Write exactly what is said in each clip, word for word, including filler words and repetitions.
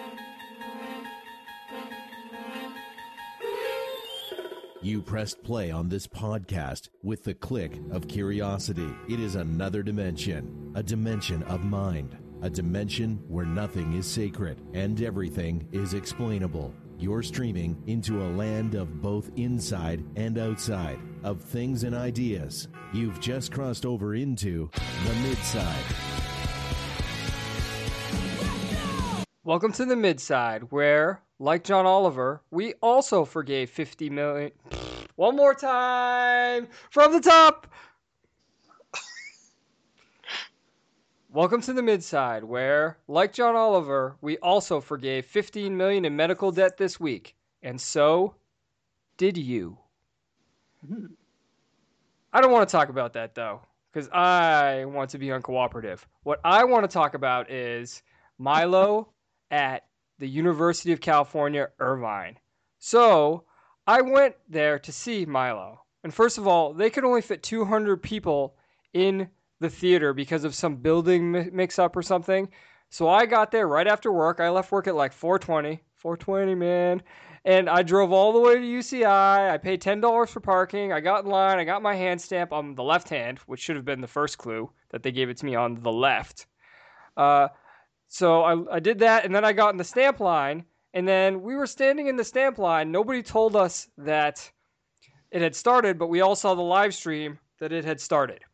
You pressed play on this podcast with the click of curiosity. It is another dimension, a dimension of mind, a dimension where nothing is sacred and everything is explainable. You're streaming into a land of both inside and outside, of things and ideas. You've just crossed over into the Midside. Welcome to the Midside, where, like John Oliver, we also forgave fifty million. One more time from the top. Welcome to the Midside, where, like John Oliver, we also forgave fifteen million in medical debt this week, and so did you. Mm-hmm. I don't want to talk about that though, because I want to be uncooperative. What I want to talk about is Milo at the University of California, Irvine. So I went there to see Milo. And first of all, they could only fit two hundred people in the theater because of some building mix-up or something. So I got there right after work. I left work at like four twenty. four twenty, man. And I drove all the way to U C I. I paid ten dollars for parking. I got in line. I got my hand stamp on the left hand, which should have been the first clue that they gave it to me on the left. Uh... So I, I did that, and then I got in the stamp line, and then we were standing in the stamp line. Nobody told us that it had started, but we all saw the live stream that it had started.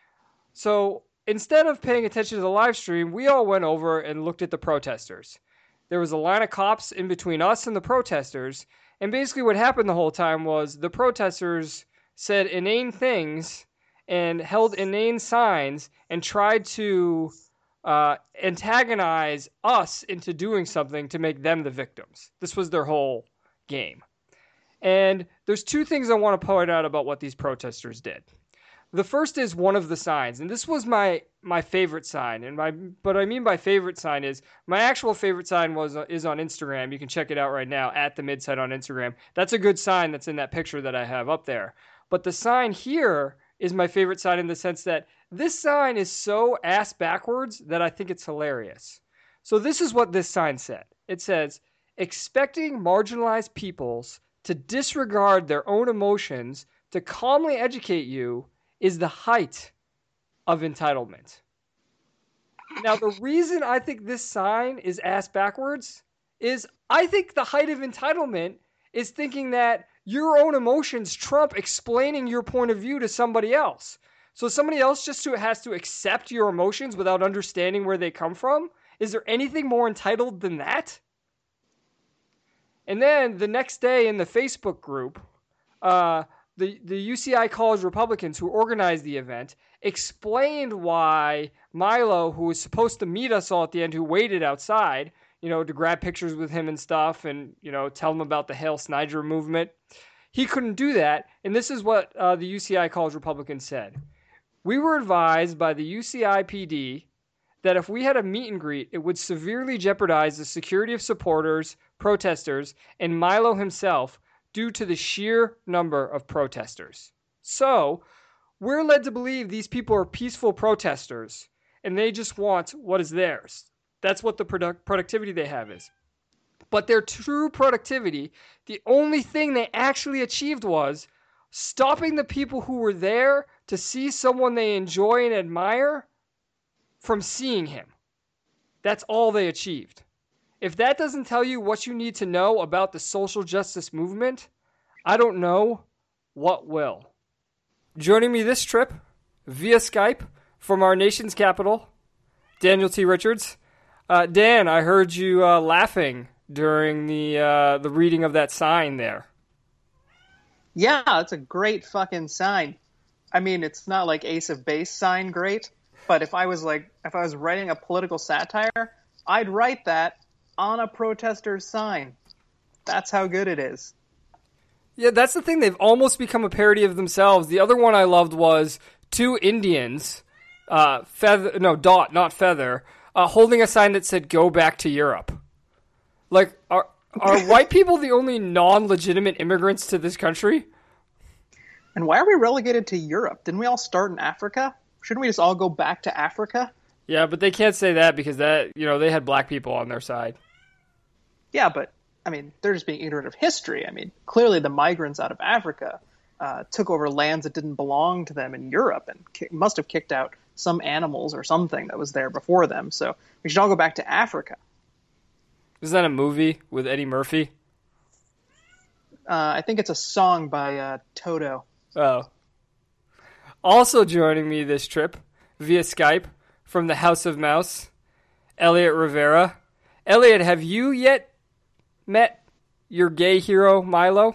So instead of paying attention to the live stream, we all went over and looked at the protesters. There was a line of cops in between us and the protesters, and basically what happened the whole time was the protesters said inane things and held inane signs and tried to Uh, antagonize us into doing something to make them the victims. This was their whole game. And there's two things I want to point out about what these protesters did. The first is one of the signs, and this was my my favorite sign. And my what I mean by favorite sign is my actual favorite sign was is on Instagram. You can check it out right now at the Midside on Instagram. That's a good sign that's in that picture that I have up there. But the sign here is my favorite sign in the sense that this sign is so ass backwards that I think it's hilarious. So this is what this sign said. It says, expecting marginalized peoples to disregard their own emotions to calmly educate you is the height of entitlement. Now, the reason I think this sign is ass backwards is I think the height of entitlement is thinking that your own emotions trump explaining your point of view to somebody else. So somebody else just to, has to accept your emotions without understanding where they come from? Is there anything more entitled than that? And then the next day in the Facebook group, uh, the, the U C I College Republicans who organized the event explained why Milo, who was supposed to meet us all at the end, who waited outside, you know, to grab pictures with him and stuff and, you know, tell him about the Hail Snider movement. He couldn't do that. And this is what uh, the U C I College Republicans said. We were advised by the U C I P D that if we had a meet and greet, it would severely jeopardize the security of supporters, protesters, and Milo himself due to the sheer number of protesters. So, we're led to believe these people are peaceful protesters, and they just want what is theirs. That's what the product productivity they have is. But their true productivity, the only thing they actually achieved was stopping the people who were there to see someone they enjoy and admire from seeing him. That's all they achieved. If that doesn't tell you what you need to know about the social justice movement, I don't know what will. Joining me this trip via Skype from our nation's capital, Daniel T. Richards. Uh, Dan, I heard you uh, laughing during the uh, the reading of that sign there. Yeah, it's a great fucking sign. I mean, it's not like Ace of Base sign great, but if I was like, if I was writing a political satire, I'd write that on a protester's sign. That's how good it is. Yeah, that's the thing. They've almost become a parody of themselves. The other one I loved was two Indians, uh, feather, no, Dot, not Feather, uh, holding a sign that said, "Go back to Europe." Like, are are white people the only non-legitimate immigrants to this country? And why are we relegated to Europe? Didn't we all start in Africa? Shouldn't we just all go back to Africa? Yeah, but they can't say that because that, you know, they had black people on their side. Yeah, but I mean, they're just being ignorant of history. I mean, clearly the migrants out of Africa uh, took over lands that didn't belong to them in Europe and ki- must have kicked out some animals or something that was there before them. So we should all go back to Africa. Is that a movie with Eddie Murphy? Uh, I think it's a song by uh, Toto. Oh. Also joining me this trip via Skype from the House of Mouse, Elliot Rivera. Elliot, have you yet met your gay hero, Milo?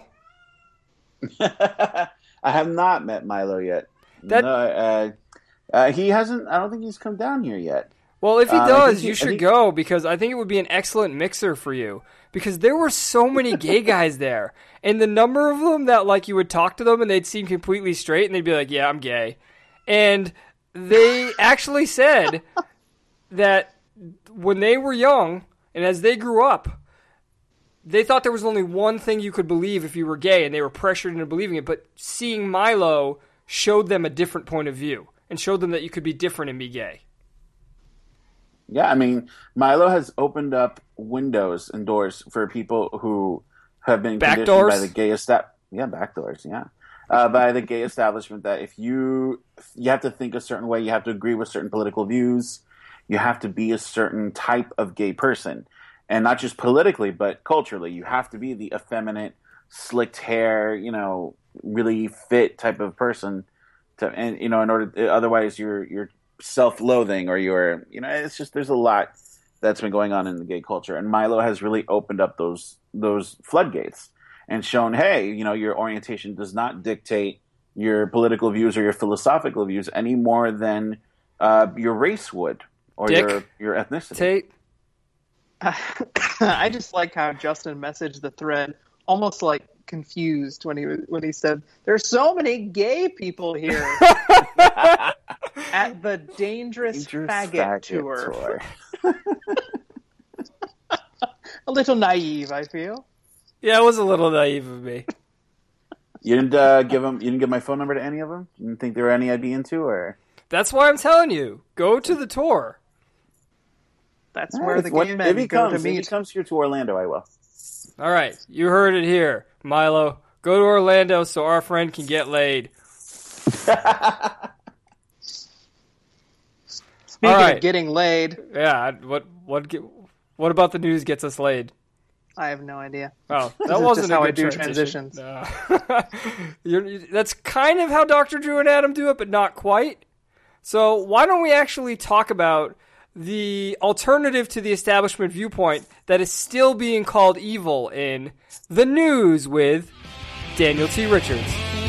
I have not met Milo yet. That... No, uh, uh, he hasn't. I don't think he's come down here yet. Well, if he uh, does, he, you should think... go, because I think it would be an excellent mixer for you. Because there were so many gay guys there, and the number of them that like you would talk to them and they'd seem completely straight, and they'd be like, "Yeah, I'm gay," and they actually said that when they were young and as they grew up, they thought there was only one thing you could believe if you were gay, and they were pressured into believing it. But seeing Milo showed them a different point of view and showed them that you could be different and be gay. Yeah, I mean, Milo has opened up windows and doors for people who have been Back conditioned doors? by the gay esta- yeah, back doors, yeah, uh, by the gay establishment that if you you have to think a certain way, you have to agree with certain political views, you have to be a certain type of gay person, and not just politically, but culturally. You have to be the effeminate, slicked hair, you know, really fit type of person, to, and you know, in order, otherwise you're you're self-loathing, or you're, you know, it's just, there's a lot that's been going on in the gay culture, and Milo has really opened up those those floodgates and shown, hey, you know, your orientation does not dictate your political views or your philosophical views any more than uh, your race would, or Dick, your your ethnicity. Tate. I just like how Justin messaged the thread almost like confused when he when he said, "There's so many gay people here." At the Dangerous, Dangerous Faggot, Faggot Tour. tour. A little naive, I feel. Yeah, it was a little naive of me. You didn't uh, give them. You didn't give my phone number to any of them. You didn't think there were any I'd be into, or that's why I'm telling you, go to the tour. That's right, where the what, gay men if he go comes, to meet. If he comes here to Orlando, I will. All right, you heard it here, Milo. Go to Orlando so our friend can get laid. Speaking All right. of getting laid, yeah. What what what about the news gets us laid? I have no idea. Oh, that this wasn't is just a how good I do transition. transitions. No. You're, that's kind of how Doctor Drew and Adam do it, but not quite. So why don't we actually talk about the alternative to the establishment viewpoint that is still being called evil in the news with Daniel T. Richards.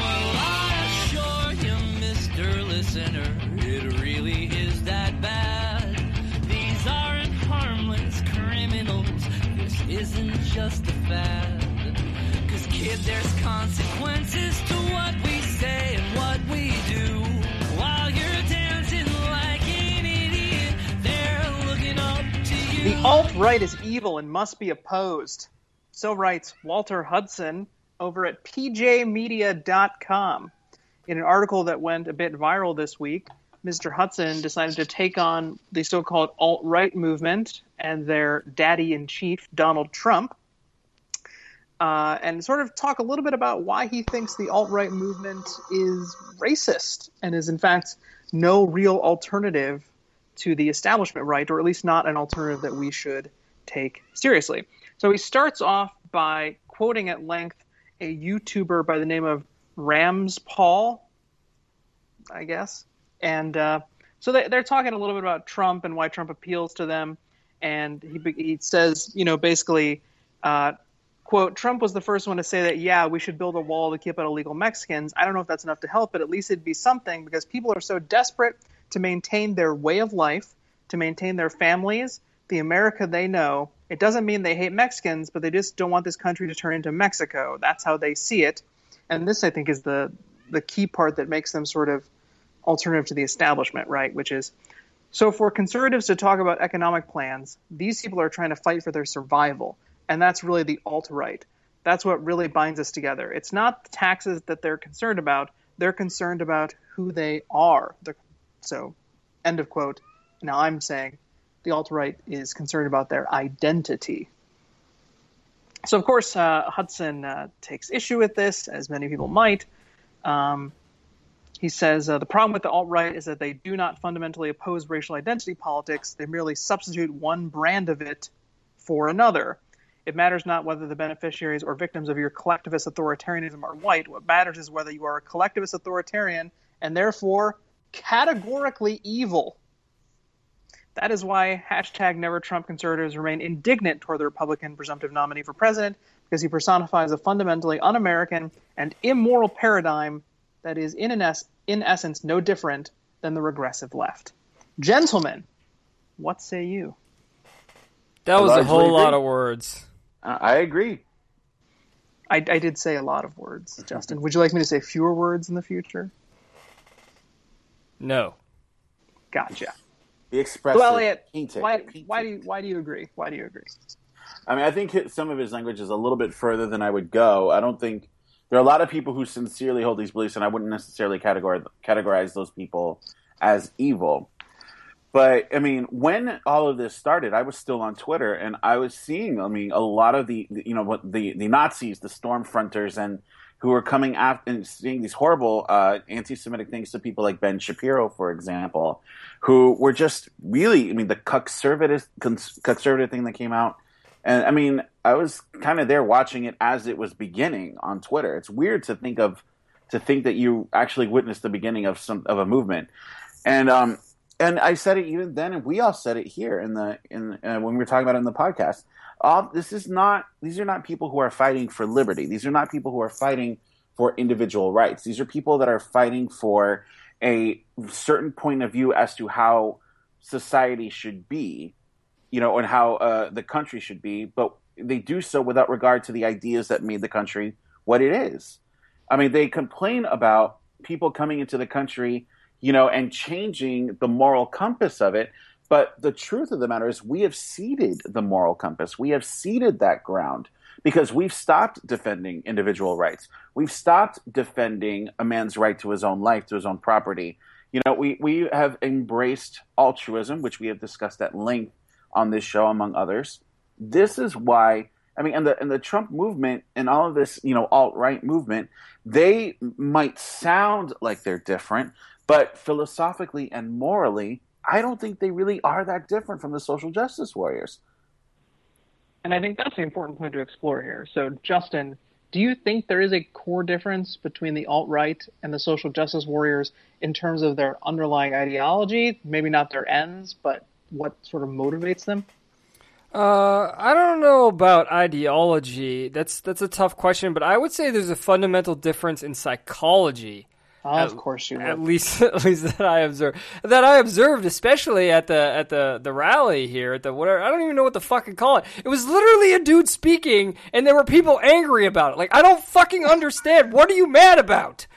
Just a fad, 'cause kid, there's consequences to what we say and what we do. While you're dancing like an idiot, they're looking up to you. The alt-right is evil and must be opposed. So writes Walter Hudson over at P J media dot com. In an article that went a bit viral this week, Mister Hudson decided to take on the so-called alt-right movement and their daddy-in-chief, Donald Trump, uh, and sort of talk a little bit about why he thinks the alt-right movement is racist and is, in fact, no real alternative to the establishment right, or at least not an alternative that we should take seriously. So he starts off by quoting at length a YouTuber by the name of Rams Paul, I guess. And uh, so they, they're talking a little bit about Trump and why Trump appeals to them. And he, he says, you know, basically, uh, quote, Trump was the first one to say that, yeah, we should build a wall to keep out illegal Mexicans. I don't know if that's enough to help, but at least it'd be something, because people are so desperate to maintain their way of life, to maintain their families, the America they know. It doesn't mean they hate Mexicans, but they just don't want this country to turn into Mexico. That's how they see it. And this, I think, is the the key part that makes them sort of alternative to the establishment, right? Which is, so for conservatives to talk about economic plans, these people are trying to fight for their survival. And that's really the alt-right. That's what really binds us together. It's not the taxes that they're concerned about. They're concerned about who they are. They're, so, end of quote. Now I'm saying the alt-right is concerned about their identity. So, of course, uh, Hudson uh, takes issue with this, as many people might. Um, he says, uh, the problem with the alt-right is that they do not fundamentally oppose racial identity politics. They merely substitute one brand of it for another. It matters not whether the beneficiaries or victims of your collectivist authoritarianism are white. What matters is whether you are a collectivist authoritarian and therefore categorically evil. That is why hashtag Never Trump conservatives remain indignant toward the Republican presumptive nominee for president, because he personifies a fundamentally un-American and immoral paradigm that is in, an es- in essence no different than the regressive left. Gentlemen, what say you? That was a largely whole agree. lot of words. Uh, I agree. I, I did say a lot of words, Justin. Would you like me to say fewer words in the future? No. Gotcha. He expressed Well, it. Elliot, Paint it. why, Paint why it. do you, why do you agree? Why do you agree? I mean, I think his- some of his language is a little bit further than I would go. I don't think there are a lot of people who sincerely hold these beliefs, and I wouldn't necessarily categorize categorize those people as evil. But I mean, when all of this started, I was still on Twitter, and I was seeing, I mean, a lot of the, you know, what the the Nazis, the Stormfronters, and who were coming after and seeing these horrible uh, anti-Semitic things to people like Ben Shapiro, for example, who were just really, I mean, the conservative conservative thing that came out. And I mean, I was kind of there watching it as it was beginning on Twitter. It's weird to think of, to think that you actually witnessed the beginning of some of a movement. And um, and I said it even then, and we all said it here in the in uh, when we were talking about it in the podcast. All this is not; these are not people who are fighting for liberty. These are not people who are fighting for individual rights. These are people that are fighting for a certain point of view as to how society should be, you know, and how uh, the country should be, but they do so without regard to the ideas that made the country what it is. I mean, they complain about people coming into the country, you know, and changing the moral compass of it. But the truth of the matter is we have ceded the moral compass. We have ceded that ground because we've stopped defending individual rights. We've stopped defending a man's right to his own life, to his own property. You know, we, we have embraced altruism, which we have discussed at length on this show, among others. This is why, I mean, and the and the Trump movement and all of this, you know, alt-right movement, they might sound like they're different, but philosophically and morally, I don't think they really are that different from the social justice warriors. And I think that's the important point to explore here. So, Justin, do you think there is a core difference between the alt-right and the social justice warriors in terms of their underlying ideology? Maybe not their ends, but what sort of motivates them? Uh, I don't know about ideology. That's that's a tough question, but I would say there's a fundamental difference in psychology. Oh, of course you would. At least, at least that I observed. That I observed, especially at the at the, the rally here at the whatever. I don't even know what to fucking call it. It was literally a dude speaking, and there were people angry about it. Like, I don't fucking understand. What are you mad about?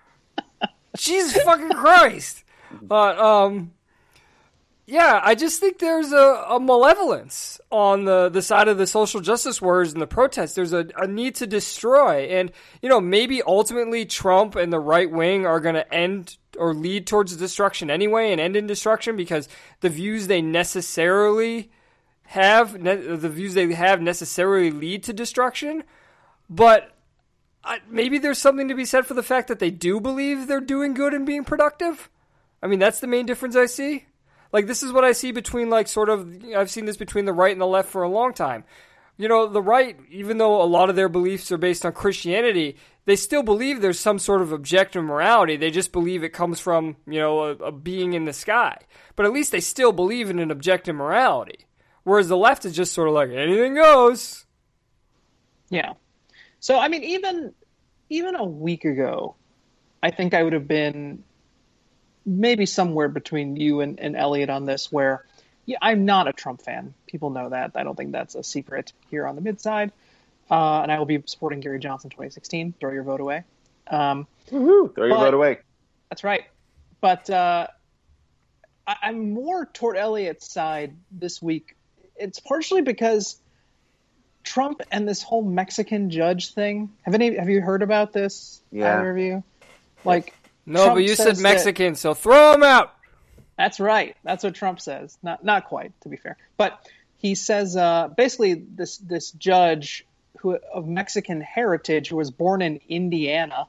Jesus fucking Christ! But um. Yeah, I just think there's a, a malevolence on the, the side of the social justice warriors and the protests. There's a, a need to destroy. And, you know, maybe ultimately Trump and the right wing are going to end or lead towards destruction anyway and end in destruction because the views they necessarily have, ne- the views they have necessarily lead to destruction. But I, maybe there's something to be said for the fact that they do believe they're doing good and being productive. I mean, that's the main difference I see. Like, this is what I see between, like, sort of, I've seen this between the right and the left for a long time. You know, the right, even though a lot of their beliefs are based on Christianity, they still believe there's some sort of objective morality. They just believe it comes from, you know, a, a being in the sky. But at least they still believe in an objective morality. Whereas the left is just sort of like, anything goes. Yeah. So, I mean, even even a week ago, I think I would have been maybe somewhere between you and, and Elliot on this, where yeah, I'm not a Trump fan. People know that. I don't think that's a secret here on the mid-side. Uh, and I will be supporting Gary Johnson twenty sixteen. Throw your vote away. Um, Woohoo! Throw your but- vote away. That's right. But uh, I, I'm more toward Elliot's side this week. It's partially because Trump and this whole Mexican judge thing. Have any? Have you heard about this? Yeah. Either of you? Like, No, Trump but you said says that- Mexican, so throw them out. That's right. That's what Trump says. Not not quite, to be fair. But he says uh, basically this this judge who of Mexican heritage who was born in Indiana,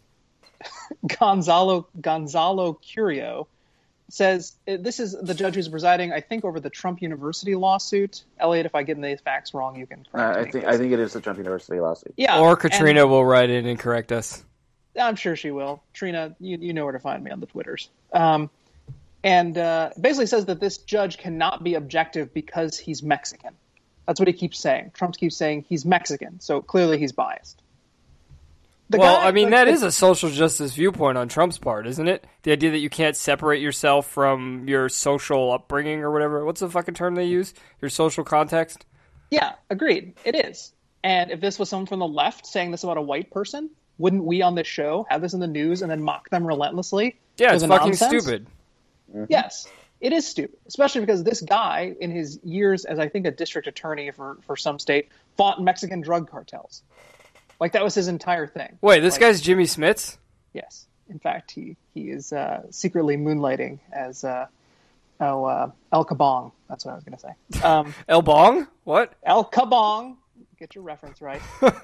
Gonzalo Gonzalo Curio, says this is the judge who's presiding, I think, over the Trump University lawsuit. Elliot, if I get these facts wrong, you can correct Uh, me. I think I think it is the Trump University lawsuit. Yeah, Or Katrina and will write in and correct us. I'm sure she will. Trina, you, you know where to find me on the Twitters. Um, and uh, basically says that this judge cannot be objective because he's Mexican. That's what he keeps saying. Trump keeps saying he's Mexican, so clearly he's biased. The well, guy- I mean, like, that the- is a social justice viewpoint on Trump's part, isn't it? The idea that you can't separate yourself from your social upbringing or whatever. What's the fucking term they use? Your social context? Yeah, agreed. It is. And if this was someone from the left saying this about a white person, wouldn't we on this show have this in the news and then mock them relentlessly? Yeah, for it's the fucking nonsense? stupid. Yes, it is stupid, especially because this guy, in his years as I think a district attorney for, for some state, fought Mexican drug cartels. Like, that was his entire thing. Wait, this Like, guy's Jimmy Smits? Yes. In fact, he, he is uh, secretly moonlighting as uh, oh, uh, El Kabong. That's what I was going to say. Um, El Bong? What? El Kabong. Get your reference right.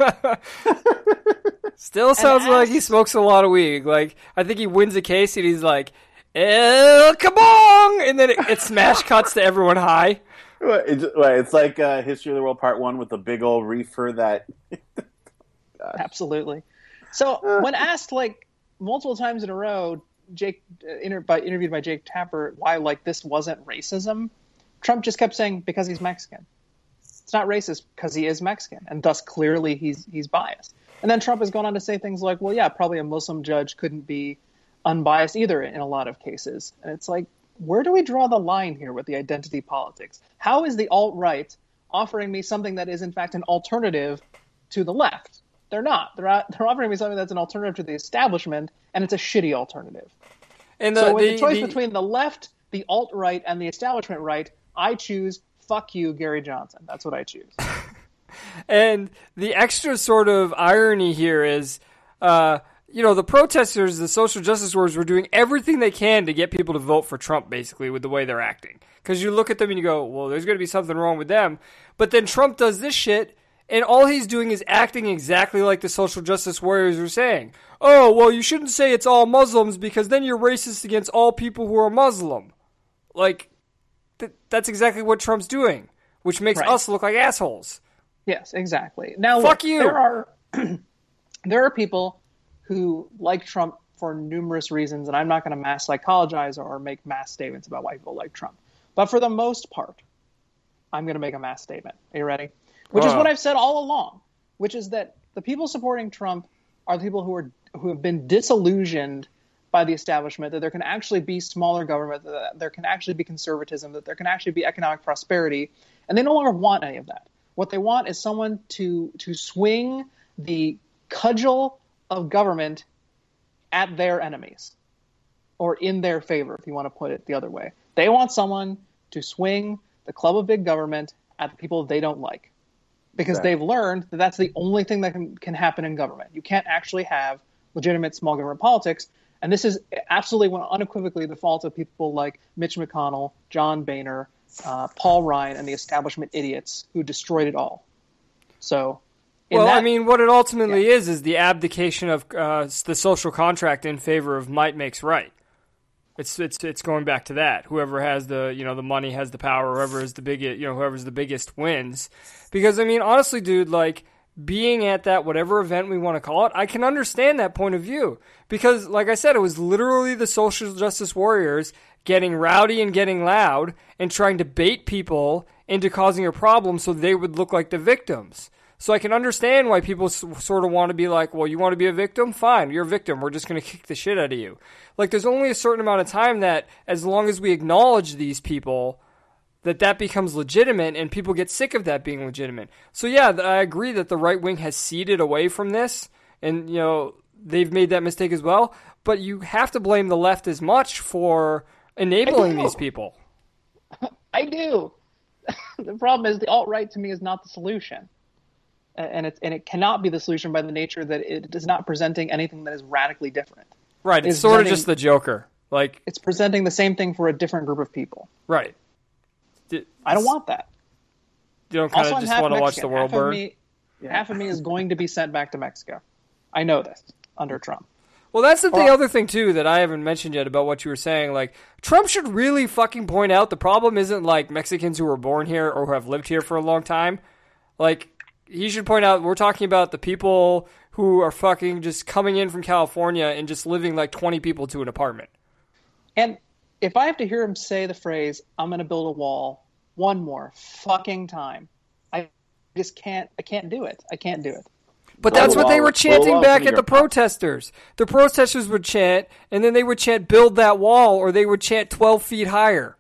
Still sounds like he asks- smokes a lot of weed. Like, I think he wins a case and he's like, El Kabong! And then it, it smash cuts to everyone high. Well, It's, well, it's like uh, History of the World Part One with the big old reefer that. Absolutely. So when asked like multiple times in a row, Jake uh, inter- by, interviewed by Jake Tapper, why like this wasn't racism, Trump just kept saying because he's Mexican. It's not racist because he is Mexican, and thus clearly he's he's biased. And then Trump has gone on to say things like, well, yeah, probably a Muslim judge couldn't be unbiased either in a lot of cases. And it's like, where do we draw the line here with the identity politics? How is the alt-right offering me something that is in fact an alternative to the left? They're not. They're not, they're offering me something that's an alternative to the establishment, and it's a shitty alternative. And so the, with the, the, choice the- between the left, the alt-right, and the establishment right, I choose fuck you, Gary Johnson. That's what I choose. And the extra sort of irony here is, uh, you know, the protesters, the social justice warriors were doing everything they can to get people to vote for Trump, basically, with the way they're acting. Because you look at them and you go, well, there's going to be something wrong with them. But then Trump does this shit, and all he's doing is acting exactly like the social justice warriors were saying. Oh, well, you shouldn't say it's all Muslims because then you're racist against all people who are Muslim. Like, th- that's exactly what Trump's doing, which makes Right. us look like assholes. Yes, exactly. Now, Fuck look, you. There are there are people who like Trump for numerous reasons, and I'm not going to mass psychologize or make mass statements about why people like Trump. But for the most part, I'm going to make a mass statement. Are you ready? Which is Uh. what I've said all along, which is that the people supporting Trump are the people who are who have been disillusioned by the establishment, that there can actually be smaller government, that there can actually be conservatism, that there can actually be economic prosperity, and they no longer want any of that. What they want is someone to to swing the cudgel of government at their enemies, or in their favor, if you want to put it the other way. They want someone to swing the club of big government at the people they don't like, because Right. they've learned that that's the only thing that can, can happen in government. You can't actually have legitimate small government politics, and this is absolutely unequivocally the fault of people like Mitch McConnell, John Boehner, uh, Paul Ryan, and the establishment idiots who destroyed it all. So, in Well, that, I mean, what it ultimately is is the abdication of uh, the social contract in favor of might makes right. It's it's it's going back to that. Whoever has the you know the money has the power. Whoever is the biggest you know whoever's the biggest wins. Because I mean, honestly, dude, like being at that whatever event we want to call it, I can understand that point of view. Because, like I said, it was literally the social justice warriors getting rowdy and getting loud and trying to bait people into causing a problem so they would look like the victims. So I can understand why people s- sort of want to be like, well, you want to be a victim? Fine, you're a victim. We're just going to kick the shit out of you. Like, there's only a certain amount of time that, as long as we acknowledge these people, that that becomes legitimate and people get sick of that being legitimate. So yeah, th- I agree that the right wing has ceded away from this and, you know, they've made that mistake as well. But you have to blame the left as much for enabling do. these people. I do. The problem is the alt-right to me is not the solution. And it, and it cannot be the solution by the nature that it is not presenting anything that is radically different. Right, it's Is sort of presenting- just the Joker. Like, It's presenting the same thing for a different group of people. right. D- I don't want that. You don't kind Also, of I'm just half want to watch Mexican. the world half of burn? Me, Half of me is going to be sent back to Mexico. I know this under Trump. Well, that's the Well- the other thing, too, that I haven't mentioned yet about what you were saying. Like, Trump should really fucking point out the problem isn't, like, Mexicans who were born here or who have lived here for a long time. Like, he should point out we're talking about the people who are fucking just coming in from California and just living like twenty people to an apartment. And if I have to hear him say the phrase, I'm going to build a wall one more fucking time, I just can't, I can't do it. I can't do it. But Build that's a what they wall- were chanting build a wall back from at your the pop- protesters. The protesters would chant, and then they would chant, build that wall, or they would chant twelve feet higher.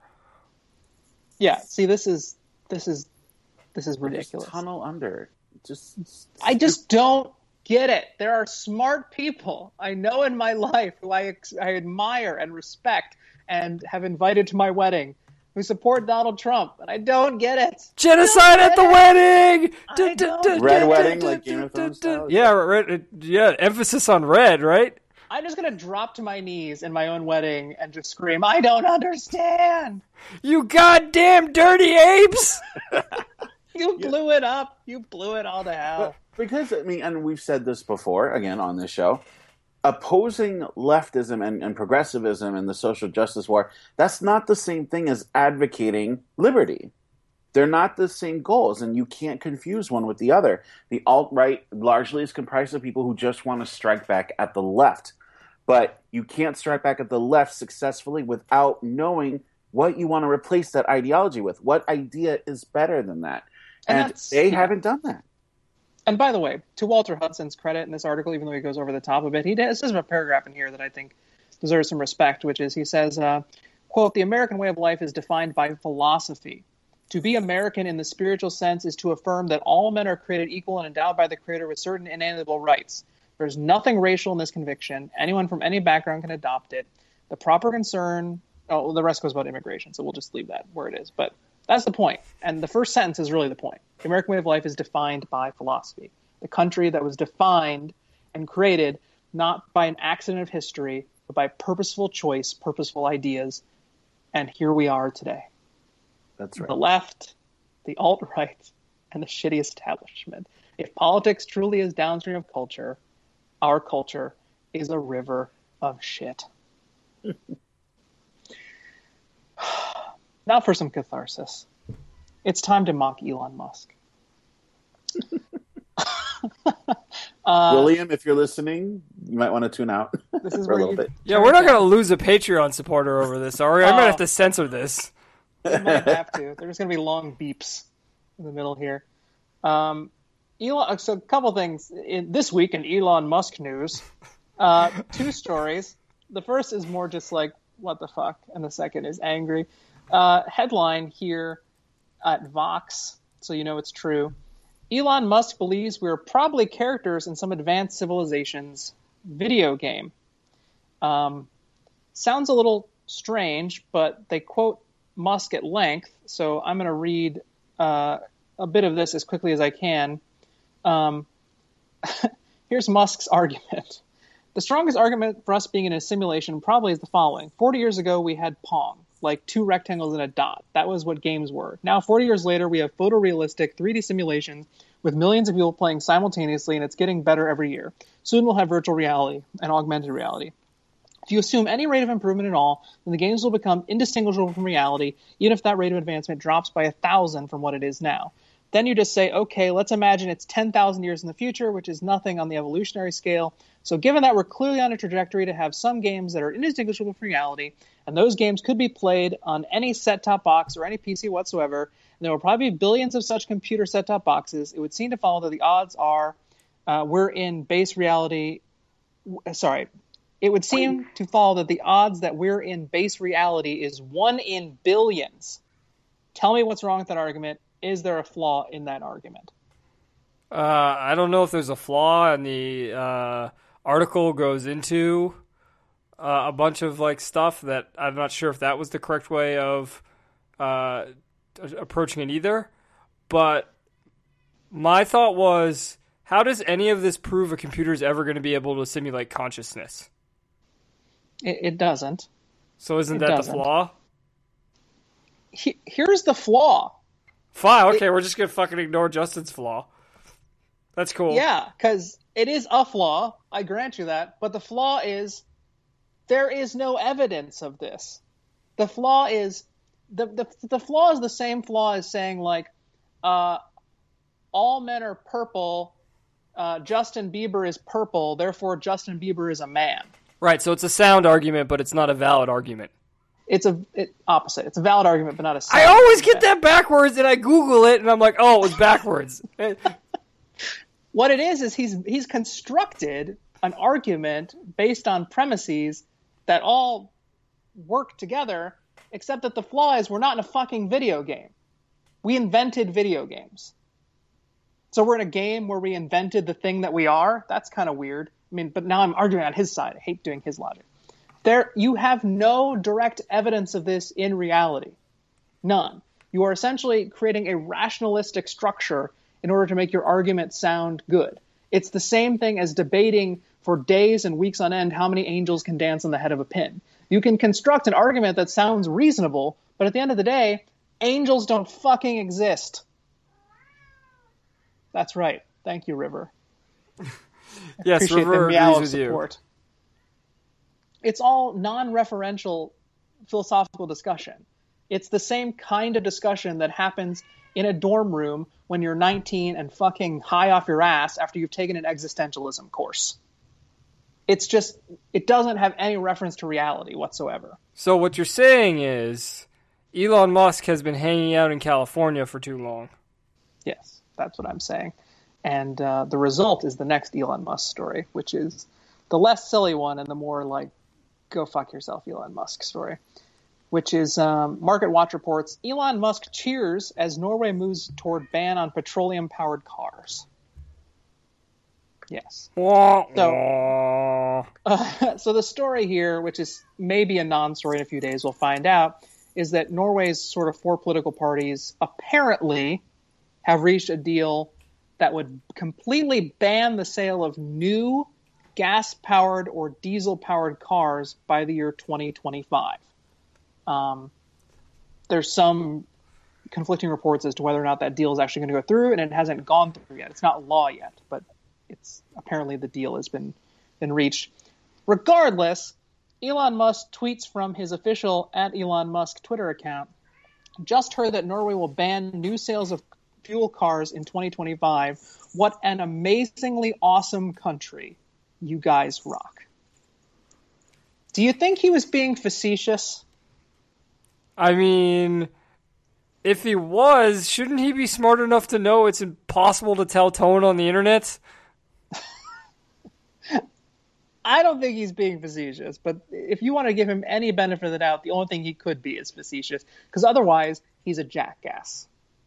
Yeah. See, this is, this is, this is Just ridiculous. tunnel under. Just. I just don't get it. There are smart people I know in my life who I, ex- I admire and respect and have invited to my wedding who support Donald Trump, and I don't get it. Genocide at the wedding! I Du- du- don't du- get Red du- wedding, du- like du- Game of du- Thrones du- style? Yeah, red, yeah, emphasis on red, right? I'm just going to drop to my knees in my own wedding and just scream, I don't understand. You goddamn dirty apes! You blew it up. You blew it all to hell. Because, I mean, and we've said this before, again, on this show, opposing leftism and, and progressivism and the social justice war, that's not the same thing as advocating liberty. They're not the same goals, and you can't confuse one with the other. The alt-right largely is comprised of people who just want to strike back at the left. But you can't strike back at the left successfully without knowing what you want to replace that ideology with. What idea is better than that? And And, that's- they yeah. haven't done that. And by the way, to Walter Hudson's credit in this article, even though he goes over the top of it, he does, there's a paragraph in here that I think deserves some respect, which is he says, uh, quote, the American way of life is defined by philosophy. To be American in the spiritual sense is to affirm that all men are created equal and endowed by the Creator with certain inalienable rights. There's nothing racial in this conviction. Anyone from any background can adopt it. The proper concern, oh, well, the rest goes about immigration, so we'll just leave that where it is. But that's the point. And the first sentence is really the point. The American way of life is defined by philosophy. The country that was defined and created not by an accident of history, but by purposeful choice, purposeful ideas. And here we are today. That's right. The left, the alt-right, and the shitty establishment. If politics truly is downstream of culture, our culture is a river of shit. Now for some catharsis. It's time to mock Elon Musk. uh, William, if you're listening, you might want to tune out This is for a where little you bit. Yeah, we're not going to lose a Patreon supporter over this, are we? I might Oh. have to censor this. You might have to. There's going to be long beeps in the middle here. Um, Elon. So a couple things in, this week in Elon Musk news. Uh, two stories. The first is more just like what the fuck, and the second is angry. Uh, headline here at Vox, so you know it's true. Elon Musk believes we're probably characters in some advanced civilization's video game. Um, sounds a little strange, but they quote Musk at length, so I'm going to read uh, a bit of this as quickly as I can. Um, here's Musk's argument. The strongest argument for us being in a simulation probably is the following. forty years ago, we had Pong, like two rectangles and a dot. That was what games were. Now, forty years later, we have photorealistic three D simulations with millions of people playing simultaneously, and it's getting better every year. Soon we'll have virtual reality and augmented reality. If you assume any rate of improvement at all, then the games will become indistinguishable from reality, even if that rate of advancement drops by a thousand from what it is now. Then you just say, okay, let's imagine it's ten thousand years in the future, which is nothing on the evolutionary scale. So given that we're clearly on a trajectory to have some games that are indistinguishable from reality, and those games could be played on any set-top box or any P C whatsoever, and there will probably be billions of such computer set-top boxes, it would seem to follow that the odds are uh, we're in base reality. W- sorry. It would seem to follow that the odds that we're in base reality is one in billions. Tell me what's wrong with that argument. Is there a flaw in that argument? Uh, I don't know if there's a flaw, and the uh, article goes into uh, a bunch of like stuff that I'm not sure if that was the correct way of uh, approaching it either. But my thought was, how does any of this prove a computer is ever going to be able to simulate consciousness? It, it doesn't. So isn't It that doesn't. the flaw? He, here's the flaw. Fine, okay, we're just going to fucking ignore Justin's flaw. That's cool. Yeah, because it is a flaw. I grant you that. But the flaw is there is no evidence of this. The flaw is the the the flaw is the same flaw as saying like, uh, all men are purple. Uh, Justin Bieber is purple. Therefore, Justin Bieber is a man. Right. So it's a sound argument, but it's not a valid argument. It's a it, opposite. It's a valid argument, but not a sound I always argument. get that backwards, and I Google it, and I'm like, oh, it was backwards. What it is is he's he's constructed an argument based on premises that all work together, except that the flaw is we're not in a fucking video game. We invented video games. So we're in a game where we invented the thing that we are? That's kind of weird. I mean, but now I'm arguing on his side. I hate doing his logic. There, you have no direct evidence of this in reality. None. You are essentially creating a rationalistic structure in order to make your argument sound good. It's the same thing as debating for days and weeks on end how many angels can dance on the head of a pin. You can construct an argument that sounds reasonable, but at the end of the day, angels don't fucking exist. That's right. Thank you, River. Yes, Appreciate River the meow agrees of with support. It's all non-referential philosophical discussion. It's the same kind of discussion that happens in a dorm room when you're nineteen and fucking high off your ass after you've taken an existentialism course. It's just, it doesn't have any reference to reality whatsoever. So what you're saying is Elon Musk has been hanging out in California for too long. Yes, that's what I'm saying. And uh, the result is the next Elon Musk story, which is the less silly one and the more like, go fuck yourself, Elon Musk story, which is um, Market Watch reports Elon Musk cheers as Norway moves toward ban on petroleum-powered cars. Yes. So, uh, so the story here, which is maybe a non-story in a few days, we'll find out, is that Norway's sort of four political parties apparently have reached a deal that would completely ban the sale of new gas-powered or diesel-powered cars by the year twenty twenty-five. Um, there's some conflicting reports as to whether or not that deal is actually going to go through, and it hasn't gone through yet. It's not law yet, but it's apparently the deal has been been reached. Regardless, Elon Musk tweets from his official at Elon Musk Twitter account, just heard that Norway will ban new sales of fuel cars in twenty twenty-five. What an amazingly awesome country. You guys rock. Do you think he was being facetious? I mean, if he was, shouldn't he be smart enough to know it's impossible to tell tone on the internet? I don't think he's being facetious, but if you want to give him any benefit of the doubt, the only thing he could be is facetious, because otherwise, he's a jackass.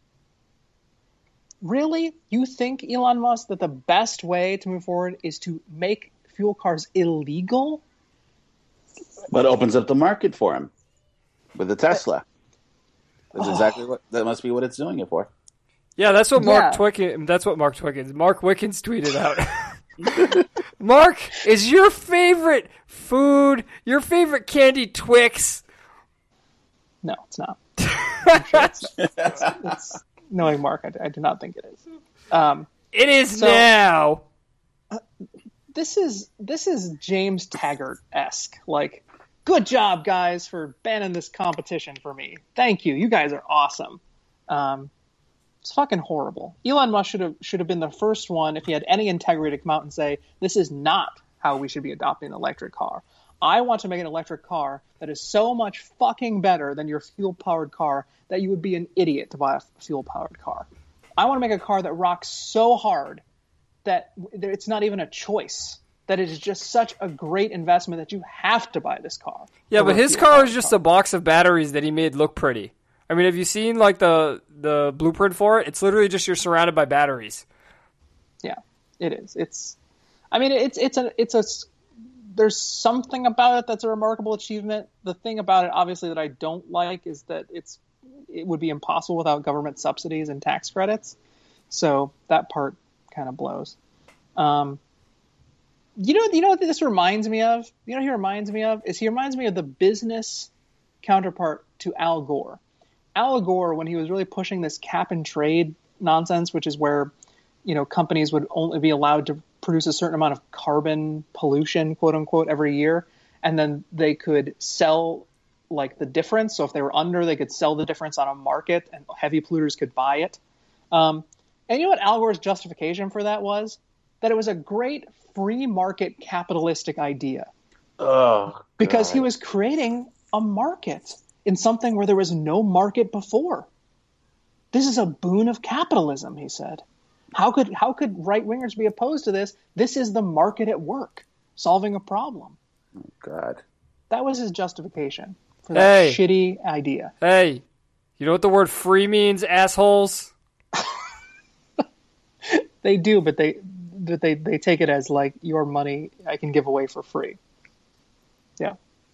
Really? You think, Elon Musk, that the best way to move forward is to make fuel cars illegal? But it opens up the market for him with the Tesla. That's exactly what, that must be what it's doing it for. Yeah, that's what Mark Yeah. Twickens, that's what Mark Twickens, Mark Wickens tweeted out. Mark, is your favorite food, your favorite candy Twix? No, it's not. I'm sure it's, it's, it's, knowing Mark, I, I do not think it is. Um, It is So- now. this is this is James Taggart-esque. Like, good job, guys, for banning this competition for me. Thank you. You guys are awesome. Um, it's fucking horrible. Elon Musk should have should have been the first one, if he had any integrity, to come out and say, this is not how we should be adopting an electric car. I want to make an electric car that is so much fucking better than your fuel-powered car that you would be an idiot to buy a fuel-powered car. I want to make a car that rocks so hard that it's not even a choice, that it is just such a great investment that you have to buy this car. Yeah, over but a his car fuel-powered is just car. a box of batteries that he made look pretty. I mean, have you seen like the the blueprint for it? It's literally just you're surrounded by batteries. Yeah, it is. It's, I mean, it's it's a it's a. There's something about it that's a remarkable achievement. The thing about it, obviously, that I don't like is that it's it would be impossible without government subsidies and tax credits. So that part kind of blows. Um, you know, you know what this reminds me of? You know what he reminds me of? Is he reminds me of the business counterpart to Al Gore. Al Gore, when he was really pushing this cap and trade nonsense, which is where you know, companies would only be allowed to produce a certain amount of carbon pollution, quote unquote, every year. And then they could sell like the difference. So if they were under, they could sell the difference on a market and heavy polluters could buy it. Um, and you know what Al Gore's justification for that was? That it was a great free market capitalistic idea. Oh, because God. he was creating a market in something where there was no market before. This is a boon of capitalism, he said. How could how could right-wingers be opposed to this? This is the market at work, solving a problem. Oh, God. That was his justification for that Hey. shitty idea. Hey, you know what the word free means, assholes? They do, but they but they, they take it as like your money I can give away for free. Yeah.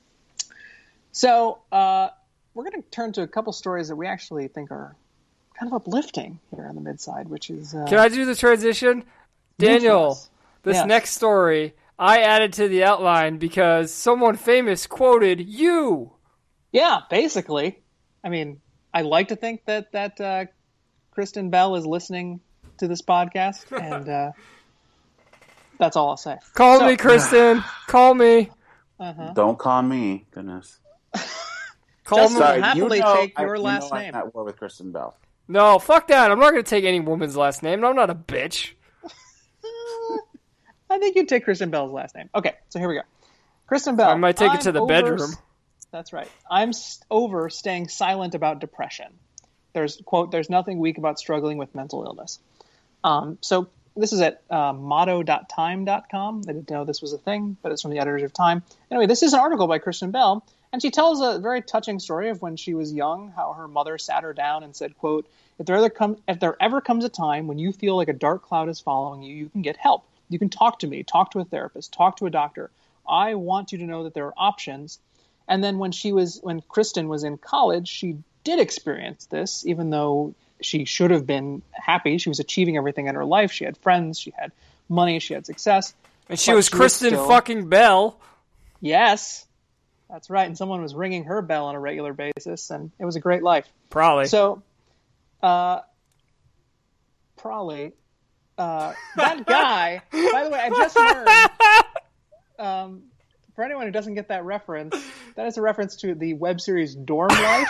So uh, we're going to turn to a couple stories that we actually think are kind of uplifting here on the Midside, which is... Uh, Can I do the transition? Daniel, Yes. this Yes. next story I added to the outline because someone famous quoted you. Yeah, basically. I mean, I like to think that, that uh, Kristen Bell is listening to this podcast, and uh, that's all I'll say. Call So- me, Kristen. Call me. Uh-huh. Don't call me. Goodness. Call Justin, me. I'll Sorry, happily you know, take I- your you last know name. I'm at war with Kristen Bell. No, fuck that. I'm not going to take any woman's last name. I'm not a bitch. I think you'd take Kristen Bell's last name. Okay, so here we go. Kristen Bell. I might take it I'm to the over- bedroom. That's right. I'm s- over staying silent about depression. There's, quote, there's nothing weak about struggling with mental illness. Um, so this is at uh, motto dot time dot com. I didn't know this was a thing, but it's from the editors of Time. Anyway, this is an article by Kristen Bell, and she tells a very touching story of when she was young, how her mother sat her down and said, quote, if there, ever come, if there ever comes a time when you feel like a dark cloud is following you, you can get help. You can talk to me, talk to a therapist, talk to a doctor. I want you to know that there are options. And then when she was, when Kristen was in college, she did experience this, even though she should have been happy. She was achieving everything in her life. She had friends, she had money, she had success. And she But was she was Kristen still- fucking Bell. Yes, that's right. And someone was ringing her bell on a regular basis, and it was a great life. Probably. So, uh, probably, uh, that guy, by the way, I just learned, um, for anyone who doesn't get that reference, that is a reference to the web series Dorm Life,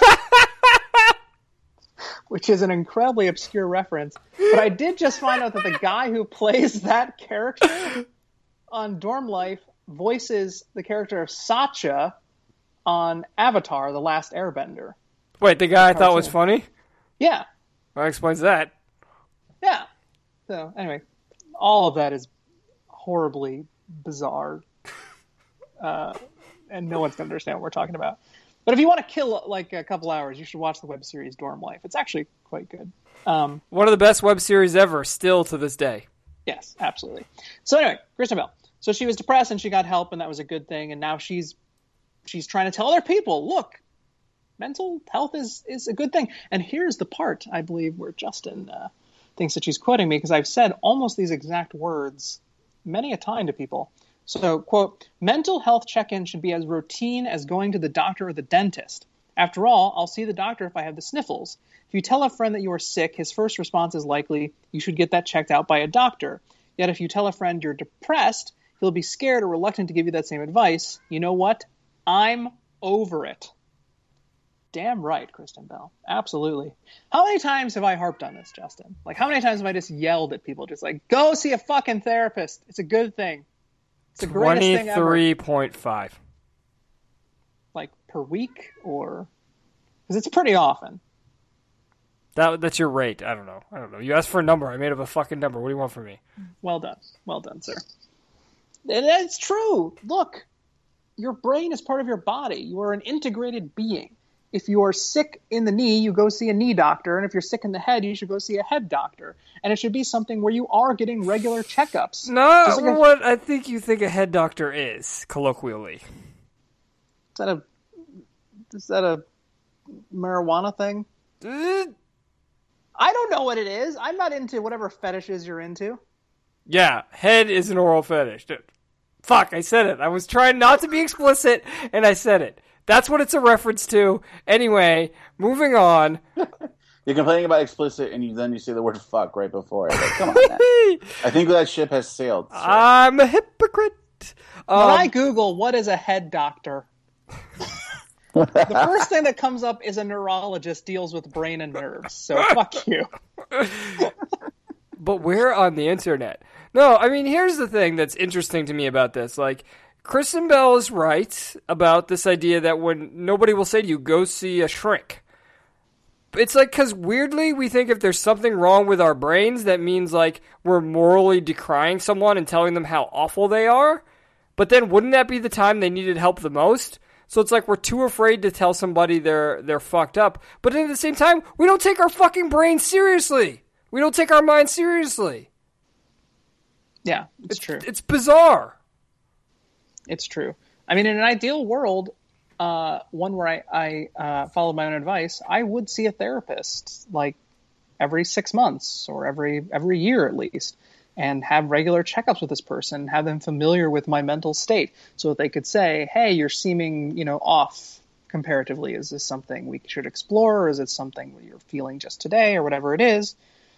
which is an incredibly obscure reference. But I did just find out that the guy who plays that character on Dorm Life voices the character of Satya on Avatar, The Last Airbender. Wait, the guy I thought was cartoon. funny? Yeah, That explains that. yeah. So anyway, all of that is horribly bizarre, uh, and no one's going to understand what we're talking about. But if you want to kill like a couple hours, you should watch the web series Dorm Life. It's actually quite good. Um, One of the best web series ever, still to this day. yes, absolutely. So anyway, Kristen Bell. So she was depressed and she got help, and that was a good thing. And now she's she's trying to tell other people, look, mental health is is a good thing. And here's the part, I believe, where Justin uh, thinks that she's quoting me, because I've said almost these exact words many a time to people. So, quote, mental health check-in should be as routine as going to the doctor or the dentist. After all, I'll see the doctor if I have the sniffles. If you tell a friend that you are sick, his first response is likely, you should get that checked out by a doctor. Yet if you tell a friend you're depressed, he'll be scared or reluctant to give you that same advice. You know what? I'm over it. Damn right, Kristen Bell. Absolutely. How many times have I harped on this, Justin? Like, how many times have I just yelled at people, just like, go see a fucking therapist. It's a good thing. It's the greatest thing ever. twenty-three point five. Like, per week, or... Because it's pretty often. That, that's your rate. I don't know. I don't know. You asked for a number. I made up a fucking number. What do you want from me? Well done. Well done, sir. And it's true. Look, your brain is part of your body. You are an integrated being. If you are sick in the knee, you go see a knee doctor. And if you're sick in the head, you should go see a head doctor. And it should be something where you are getting regular checkups. Not Just like a- what I think you think a head doctor is, colloquially. Is that a, is that a marijuana thing? Uh, I don't know what it is. I'm not into whatever fetishes you're into. yeah, head is an oral fetish. Dude. Fuck, I said it. I was trying not to be explicit, and I said it. That's what it's a reference to. Anyway, moving on. You're complaining about explicit, and you, then you say the word "fuck" right before it. Like, come on, man. I think that ship has sailed. Sir. I'm a hypocrite. When Um, I Google what is a head doctor, the first thing that comes up is a neurologist deals with brain and nerves. So fuck you. but we're on the internet. No, I mean, here's the thing that's interesting to me about this. Like, Kristen Bell is right about this idea that when nobody will say to you, go see a shrink. It's like, because weirdly, we think if there's something wrong with our brains, that means, like, we're morally decrying someone and telling them how awful they are. But then wouldn't that be the time they needed help the most? So it's like we're too afraid to tell somebody they're they're fucked up. But at the same time, we don't take our fucking brains seriously. We don't take our minds seriously. Yeah, it's, It's true. It's bizarre. It's true. I mean, in an ideal world, uh, one where I, I uh, followed my own advice, I would see a therapist like every six months or every every year at least, and have regular checkups with this person, have them familiar with my mental state so that they could say, hey, you're seeming, you know, off comparatively. Is this something we should explore, or is it something you're feeling just today, or whatever it is?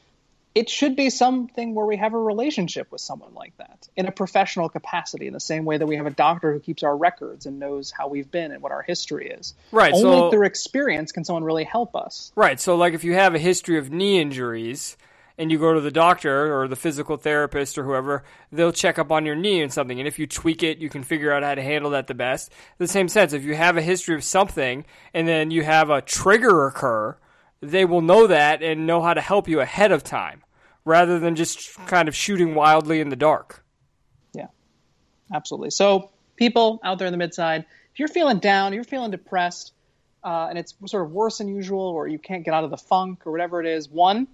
It should be something where we have a relationship with someone like that in a professional capacity, in the same way that we have a doctor who keeps our records and knows how we've been and what our history is. Right. Only so, through experience can someone really help us. Right. So, like, if you have a history of knee injuries and you go to the doctor or the physical therapist or whoever, they'll check up on your knee and something. And if you tweak it, you can figure out how to handle that the best. In the same sense, if you have a history of something and then you have a trigger occur, they will know that and know how to help you ahead of time, rather than just kind of shooting wildly in the dark. Yeah, absolutely. So people out there in the mid-side, if you're feeling down, you're feeling depressed, uh, and it's sort of worse than usual, or you can't get out of the funk or whatever it is, one,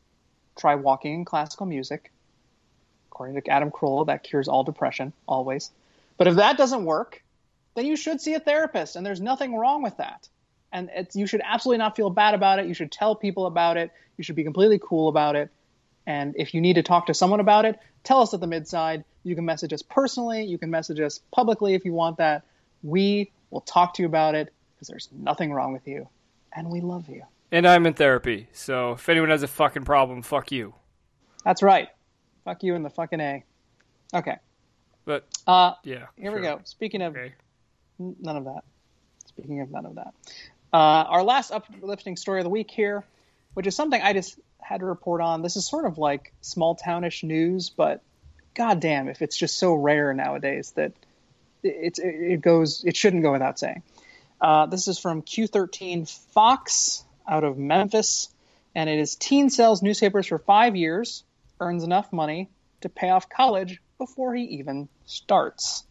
try walking in classical music. According to Adam Carolla, that cures all depression, always. But if that doesn't work, then you should see a therapist, and there's nothing wrong with that. And it's, you should absolutely not feel bad about it. You should tell people about it. You should be completely cool about it. And if you need to talk to someone about it, tell us at the Midside. You can message us personally. You can message us publicly if you want that. We will talk to you about it because there's nothing wrong with you. And we love you. And I'm in therapy, so if anyone has a fucking problem, fuck you. That's right. Fuck you and the fucking A. Okay. But, Uh, yeah. here we sure. go. Speaking of Okay. n- none of that. Speaking of none of that. Uh, our last uplifting story of the week here, which is something I just had to report on. This is sort of like small townish news, but goddamn, if it's just so rare nowadays that it, it, it goes, it shouldn't go without saying. Uh, this is from Q thirteen Fox out of Memphis, and it is teen sells newspapers for five years, earns enough money to pay off college before he even starts.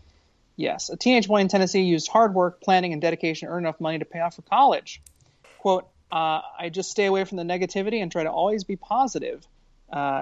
Yes, a teenage boy in Tennessee used hard work, planning, and dedication to earn enough money to pay off for college. Quote, uh, I just stay away from the negativity and try to always be positive. Uh,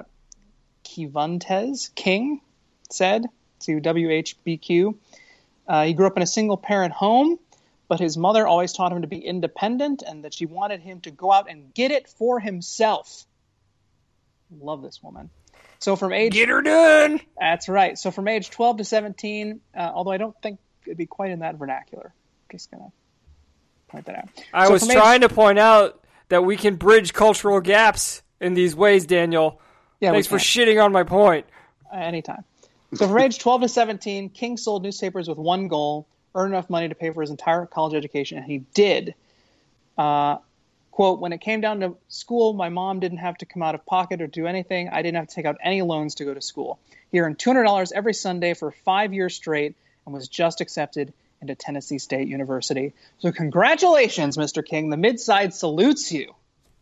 Kivantez King said to W H B Q. Uh, he grew up in a single-parent home, but his mother always taught him to be independent and that she wanted him to go out and get it for himself. Love this woman. So from age... Get her done! That's right. So from age twelve to seventeen, uh, although I don't think it'd be quite in that vernacular. Just going to point that out. I So was from age- trying to point out that we can bridge cultural gaps in these ways, Daniel. Yeah, we Thanks for can. shitting on my point. Uh, anytime. So from age twelve to seventeen, King sold newspapers with one goal, earn enough money to pay for his entire college education, and he did. Uh, quote, when it came down to school, my mom didn't have to come out of pocket or do anything. I didn't have to take out any loans to go to school. He earned two hundred dollars every Sunday for five years straight and was just accepted into Tennessee State University. So congratulations, Mister King. The Midside salutes you.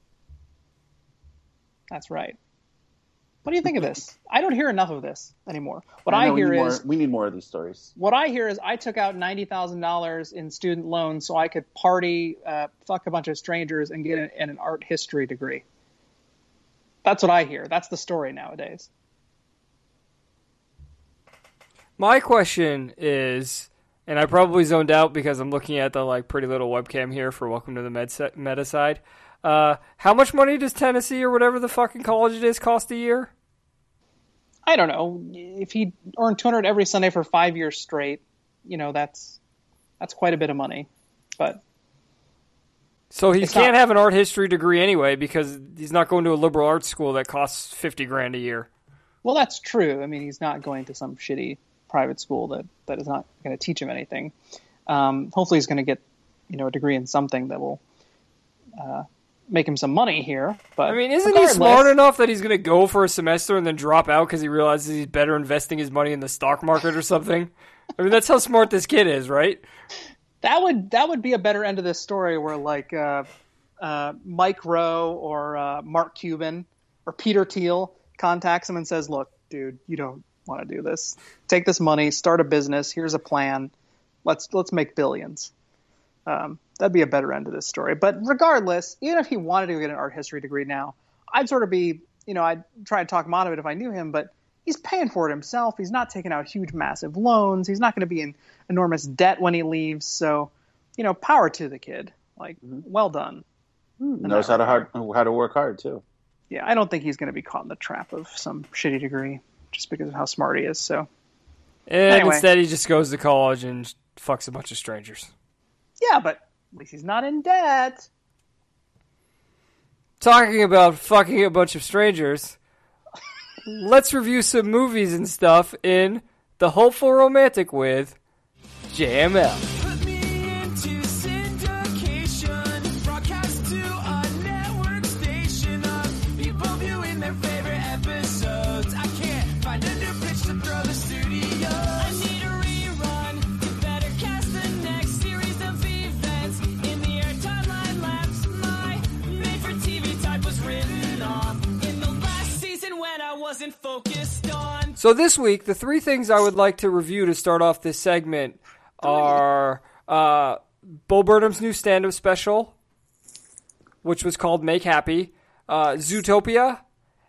That's right. What do you think of this? I don't hear enough of this anymore. What I, know we hear need is more, we need more of these stories. what I hear is I took out ninety thousand dollars in student loans so I could party, uh, fuck a bunch of strangers, and get an, an art history degree. That's what I hear. That's the story nowadays. My question is, and I probably zoned out because I'm looking at the like pretty little webcam here for Welcome to the Med Meta side. Uh, how much money does Tennessee or whatever the fucking college it is cost a year? I don't know. If he earned two hundred every Sunday for five years straight, you know, that's that's quite a bit of money. But So he It's can't not- have an art history degree anyway because he's not going to a liberal arts school that costs fifty grand a year. Well, that's true. I mean, he's not going to some shitty private school that, that is not going to teach him anything. Um, hopefully he's going to get, you know, a degree in something that will uh, make him some money here. But I mean, isn't he regardless- smart enough that he's going to go for a semester and then drop out because he realizes he's better investing his money in the stock market or something? I mean, that's how smart this kid is, right? That would that would be a better end of this story where like uh, uh, Mike Rowe or uh, Mark Cuban or Peter Thiel contacts him and says, "Look, dude, you don't want to do this. Take this money, start a business. Here's a plan. Let's let's make billions." Um, that'd be a better end to this story. But regardless, even if he wanted to get an art history degree now, I'd sort of be, you know, I'd try to talk him out of it if I knew him. But he's paying for it himself. He's not taking out huge, massive loans. He's not going to be in enormous debt when he leaves. So, you know, power to the kid. Like, well done. Knows how to hard how to work hard too. Yeah, I don't think he's going to be caught in the trap of some shitty degree just because of how smart he is. So, And Anyway. instead he just goes to college and fucks a bunch of strangers. yeah, but at least he's not in debt. Talking about fucking a bunch of strangers, let's review some movies and stuff in The Hopeful Romantic with J M L. Put me into syndication, broadcast to a network station of people viewing their favorite episodes. I can't find a new pitch to throw the studio. I need a rerun. You better cast the next series of events. In the air timeline lapse, my made-for-T V type was written off. In the last season when I wasn't focused on. So this week, the three things I would like to review to start off this segment are uh, Bo Burnham's new stand-up special, which was called Make Happy, uh, Zootopia,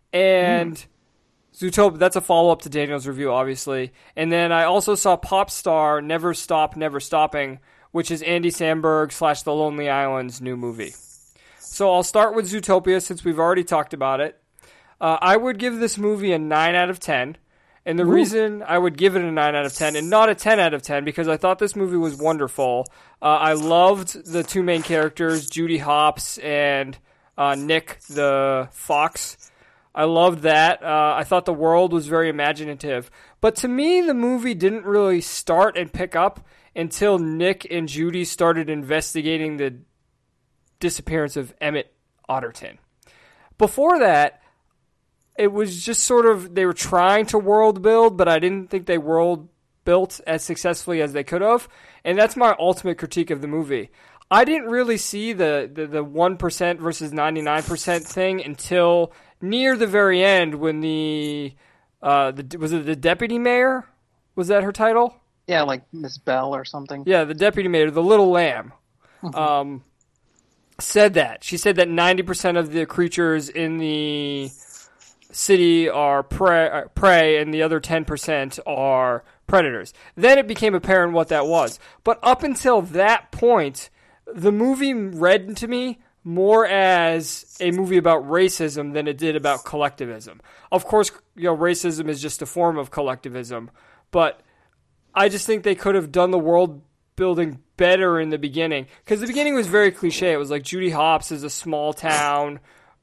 and Zootopia. That's a follow-up to Daniel's review, obviously. And then I also saw Pop Star Never Stop, Never Stopping, which is Andy Samberg slash The Lonely Island's new movie. So I'll start with Zootopia since we've already talked about it. Uh, I would give this movie a nine out of ten. And the reason I would give it a nine out of ten and not a ten out of ten because I thought this movie was wonderful. Uh, I loved the two main characters, Judy Hopps and uh, Nick the fox. I loved that. Uh, I thought the world was very imaginative. But to me, the movie didn't really start and pick up until Nick and Judy started investigating the disappearance of Emmett Otterton. Before that, it was just sort of, they were trying to world build, but I didn't think they world built as successfully as they could have. And that's my ultimate critique of the movie. I didn't really see the, the, the one percent versus ninety-nine percent thing until near the very end when the, uh, the was it the deputy mayor? Was that her title? Yeah, like Miss Bell or something. Yeah, the deputy mayor, the little lamb, um, said that. She said that ninety percent of the creatures in the city are prey, uh, prey and the other ten percent are predators. Then it became apparent what that was. But up until that point, the movie read to me more as a movie about racism than it did about collectivism. Of course, you know, racism is just a form of collectivism, but I just think they could have done the world building better in the beginning. Because the beginning was very cliche. It was like Judy Hopps is a small town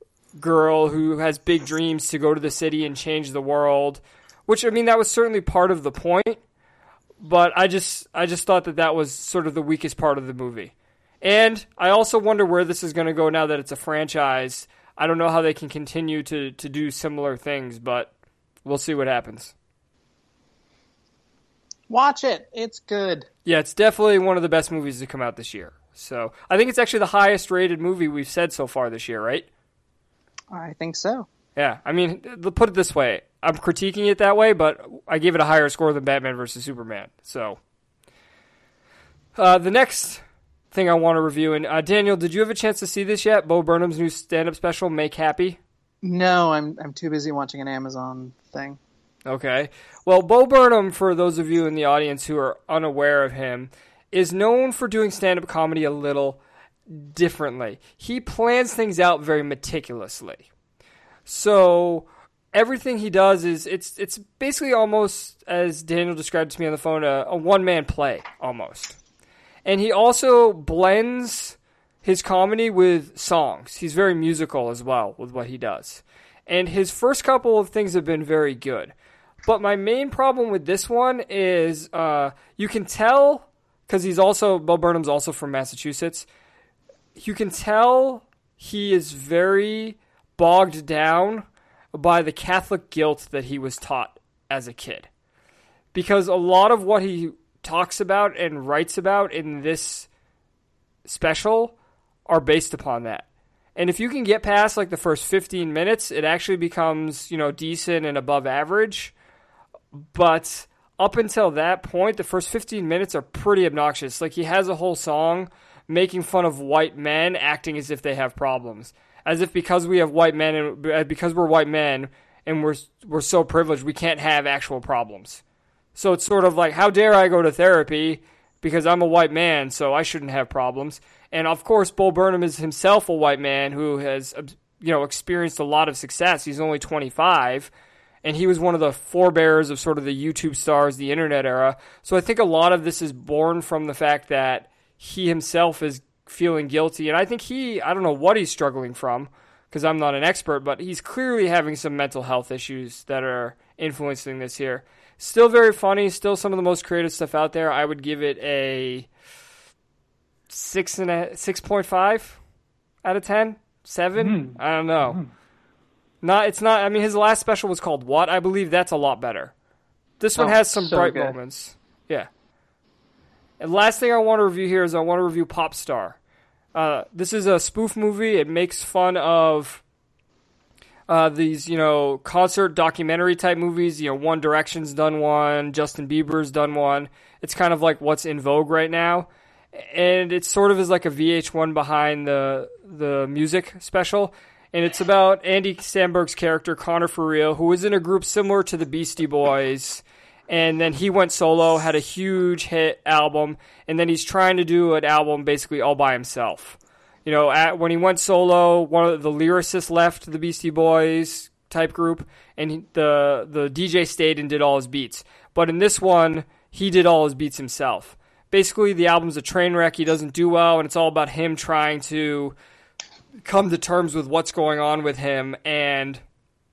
girl who has big dreams to go to the city and change the world, which, I mean, that was certainly part of the point, but I just I just thought that that was sort of the weakest part of the movie. And I also wonder where this is going to go now that it's a franchise. I don't know how they can continue to, to do similar things, but we'll see what happens. Watch it. It's good. Yeah, it's definitely one of the best movies to come out this year. So I think it's actually the highest rated movie we've said so far this year, right? I think so. Yeah, I mean, th- put it this way. I'm critiquing it that way, but I gave it a higher score than Batman versus Superman. So, uh, the next thing I want to review, and uh, Daniel, did you have a chance to see this yet? Bo Burnham's new stand-up special, Make Happy? No, I'm I'm too busy watching an Amazon thing. Okay. Well, Bo Burnham, for those of you in the audience who are unaware of him, is known for doing stand-up comedy a little differently. He plans things out very meticulously. So everything he does is it's it's basically almost, as Daniel described to me on the phone, a, a one-man play almost. And he also blends his comedy with songs. He's very musical as well with what he does. And his first couple of things have been very good. But my main problem with this one is uh, you can tell, because he's also, Bo Burnham's also from Massachusetts, you can tell he is very bogged down by the Catholic guilt that he was taught as a kid. Because a lot of what he talks about and writes about in this special are based upon that. And if you can get past like the first fifteen minutes, it actually becomes, you know, decent and above average. But up until that point, the first fifteen minutes are pretty obnoxious. Like, he has a whole song making fun of white men acting as if they have problems. As if because we have white men and because we're white men and we're we're so privileged, we can't have actual problems. So it's sort of like, how dare I go to therapy because I'm a white man, so I shouldn't have problems. And of course, Bo Burnham is himself a white man who has, you know, experienced a lot of success. He's only twenty-five, and he was one of the forebearers of sort of the YouTube stars, the internet era. So I think a lot of this is born from the fact that he himself is feeling guilty. And I think he, I don't know what he's struggling from, because I'm not an expert, but he's clearly having some mental health issues that are influencing this here. Still very funny, still some of the most creative stuff out there. I would give it a six and a six point five out of ten, seven. Mm. I don't know. Mm. Not, it's not. I mean, his last special was called What? I believe that's a lot better. This one oh, has some so bright good. moments. Yeah. And last thing I want to review here is I want to review Pop Star. Uh, this is a spoof movie. It makes fun of uh, these, you know, concert documentary type movies. You know, One Direction's done one. Justin Bieber's done one. It's kind of like what's in vogue right now. And it sort of is like a V H one behind the the music special. And it's about Andy Samberg's character, Connor For Real, who was in a group similar to the Beastie Boys. And then he went solo, had a huge hit album, and then he's trying to do an album basically all by himself. You know, at, when he went solo, one of the lyricists left the Beastie Boys type group, and he, the the D J stayed and did all his beats. But in this one, he did all his beats himself. Basically, the album's a train wreck. He doesn't do well, and it's all about him trying to come to terms with what's going on with him and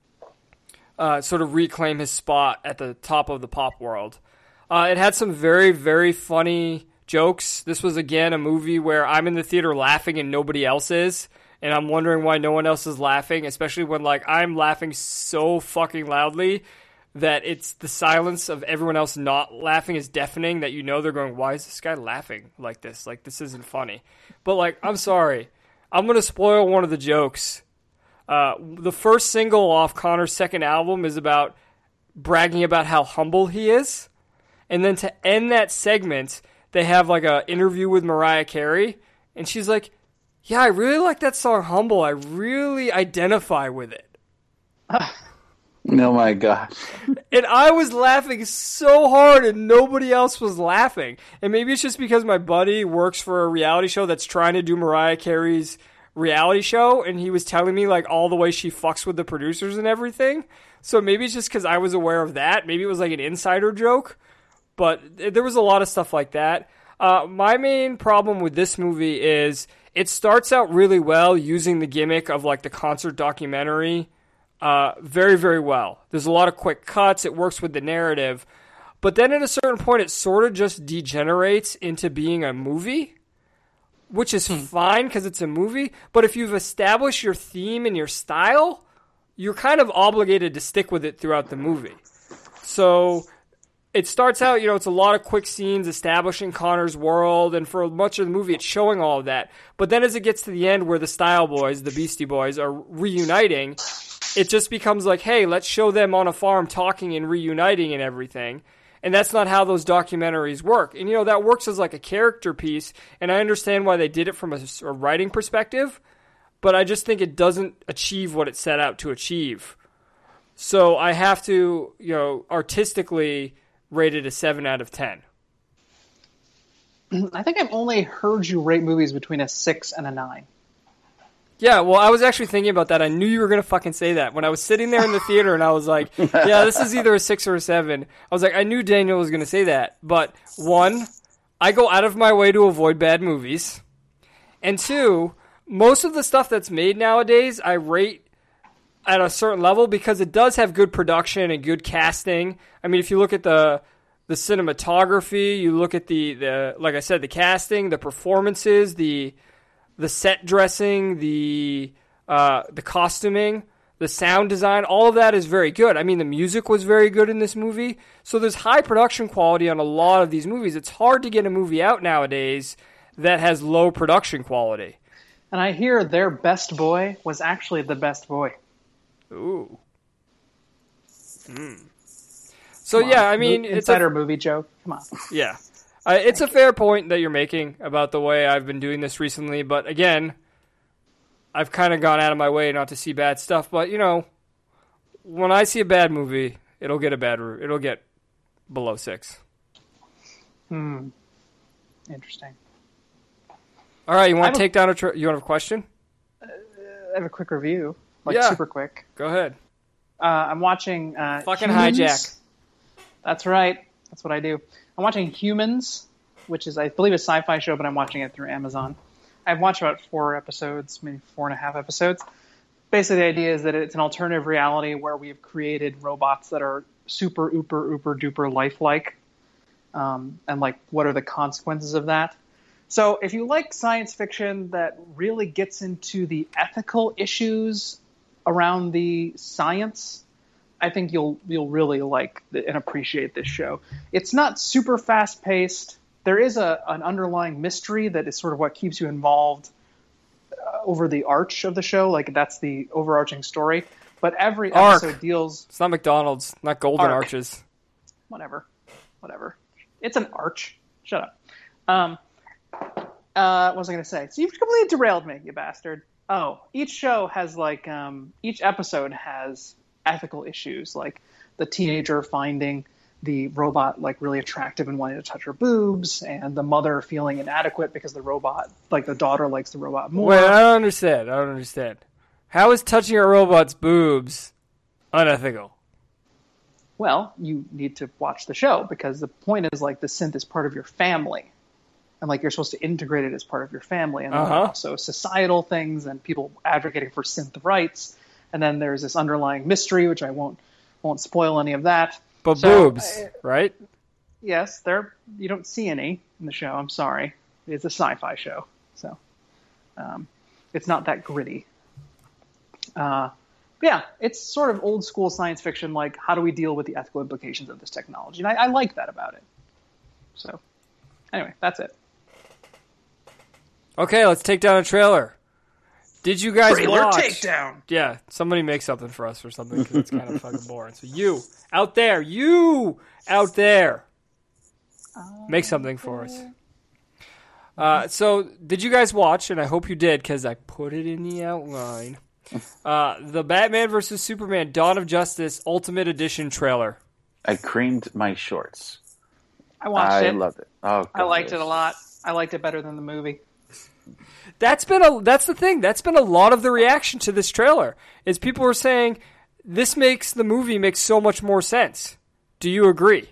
uh, sort of reclaim his spot at the top of the pop world. Uh, it had some very, very funny jokes. This was, again, a movie where I'm in the theater laughing and nobody else is, and I'm wondering why no one else is laughing, especially when, like, I'm laughing so fucking loudly that it's the silence of everyone else not laughing is deafening, that you know they're going, why is this guy laughing like this? Like, this isn't funny. But, like, I'm sorry. I'm going to spoil one of the jokes. Uh, the first single off Connor's second album is about bragging about how humble he is. And then to end that segment, they have like an interview with Mariah Carey. And she's like, yeah, I really like that song Humble. I really identify with it. Oh my gosh. And I was laughing so hard and nobody else was laughing. And maybe it's just because my buddy works for a reality show that's trying to do Mariah Carey's reality show, and he was telling me like all the way she fucks with the producers and everything. So maybe it's just because I was aware of that. Maybe it was like an insider joke. But there was a lot of stuff like that. Uh, my main problem with this movie is it starts out really well using the gimmick of like the concert documentary uh, very, very well. There's a lot of quick cuts. It works with the narrative. But then at a certain point, it sort of just degenerates into being a movie, which is fine because it's a movie. But if you've established your theme and your style, you're kind of obligated to stick with it throughout the movie. So it starts out, you know, it's a lot of quick scenes establishing Connor's world, and for much of the movie, it's showing all of that. But then as it gets to the end where the Style Boys, the Beastie Boys, are reuniting, it just becomes like, hey, let's show them on a farm talking and reuniting and everything. And that's not how those documentaries work. And, you know, that works as like a character piece, and I understand why they did it from a, a writing perspective, but I just think it doesn't achieve what it set out to achieve. So I have to, you know, artistically rate it a seven out of ten. I think I've only heard you rate movies between a six and a nine. Yeah, well, I was actually thinking about that. I knew you were going to fucking say that. When I was sitting there in the theater and I was like, yeah, this is either a six or a seven. I was like, I knew Daniel was going to say that. But, one, I go out of my way to avoid bad movies. And two, most of the stuff that's made nowadays, I rate at a certain level because it does have good production and good casting. I mean, if you look at the the cinematography, you look at the, the like I said, the casting, the performances, the the set dressing, the uh, the costuming, the sound design, all of that is very good. I mean, the music was very good in this movie. So there's high production quality on a lot of these movies. It's hard to get a movie out nowadays that has low production quality. And I hear their best boy was actually the best boy. Ooh. Mm. So yeah, I mean, Mo- it's insider a, movie joke. Come on. yeah, uh, it's a fair point that you're making about the way I've been doing this recently. But again, I've kind of gone out of my way not to see bad stuff. But you know, when I see a bad movie, it'll get a bad. It'll get below six. Hmm. Interesting. All right, you want I to take down a? Tr- you want a question? I have a quick review, like Yeah. super quick. Go ahead. Uh, I'm watching. Uh, Fucking Humans. hijack. That's right. That's what I do. I'm watching Humans, which is, I believe, a sci-fi show, but I'm watching it through Amazon. I've watched about four episodes, maybe four and a half episodes. Basically, the idea is that it's an alternative reality where we've created robots that are super, ooper, ooper, duper lifelike. Um, and, like, what are the consequences of that? So if you like science fiction that really gets into the ethical issues around the science, I think you'll you'll really like the, and appreciate this show. It's not super fast paced. There is a an underlying mystery that is sort of what keeps you involved uh, over the arch of the show. Like that's the overarching story. But every Arc. episode deals It's not McDonald's, not Golden Arc. Arches. whatever, whatever. It's an arch. Shut up. Um, uh, what was I going to say? So you've completely derailed me, you bastard. Oh, each show has like um, each episode has ethical issues, like the teenager finding the robot like really attractive and wanting to touch her boobs, and the mother feeling inadequate because the robot, like the daughter, likes the robot more. Wait, I don't understand. I don't understand. How is touching a robot's boobs unethical? Well, you need to watch the show because the point is like the synth is part of your family. And like you're supposed to integrate it as part of your family. And Uh-huh. then also societal things and people advocating for synth rights. And then there's this underlying mystery, which I won't won't spoil any of that. But So, boobs, uh, right? Yes, there you don't see any in the show. I'm sorry. It's a sci-fi show. So um, it's not that gritty. Uh, but yeah, it's sort of old school science fiction, like how do we deal with the ethical implications of this technology? And I, I like that about it. So anyway, that's it. Okay, let's take down a trailer. Did you guys Trailer watch? takedown. Yeah, somebody make something for us or something because it's kind of fucking boring. So you out there, you out there, make something for us. Uh, so did you guys watch? And I hope you did because I put it in the outline. Uh, the Batman versus Superman: Dawn of Justice Ultimate Edition trailer. I creamed my shorts. I watched I it. loved it. Oh, I liked gosh. it a lot. I liked it better than the movie. That's been a that's the thing. That's been a lot of the reaction to this trailer. Is people are saying this makes the movie make so much more sense. Do you agree?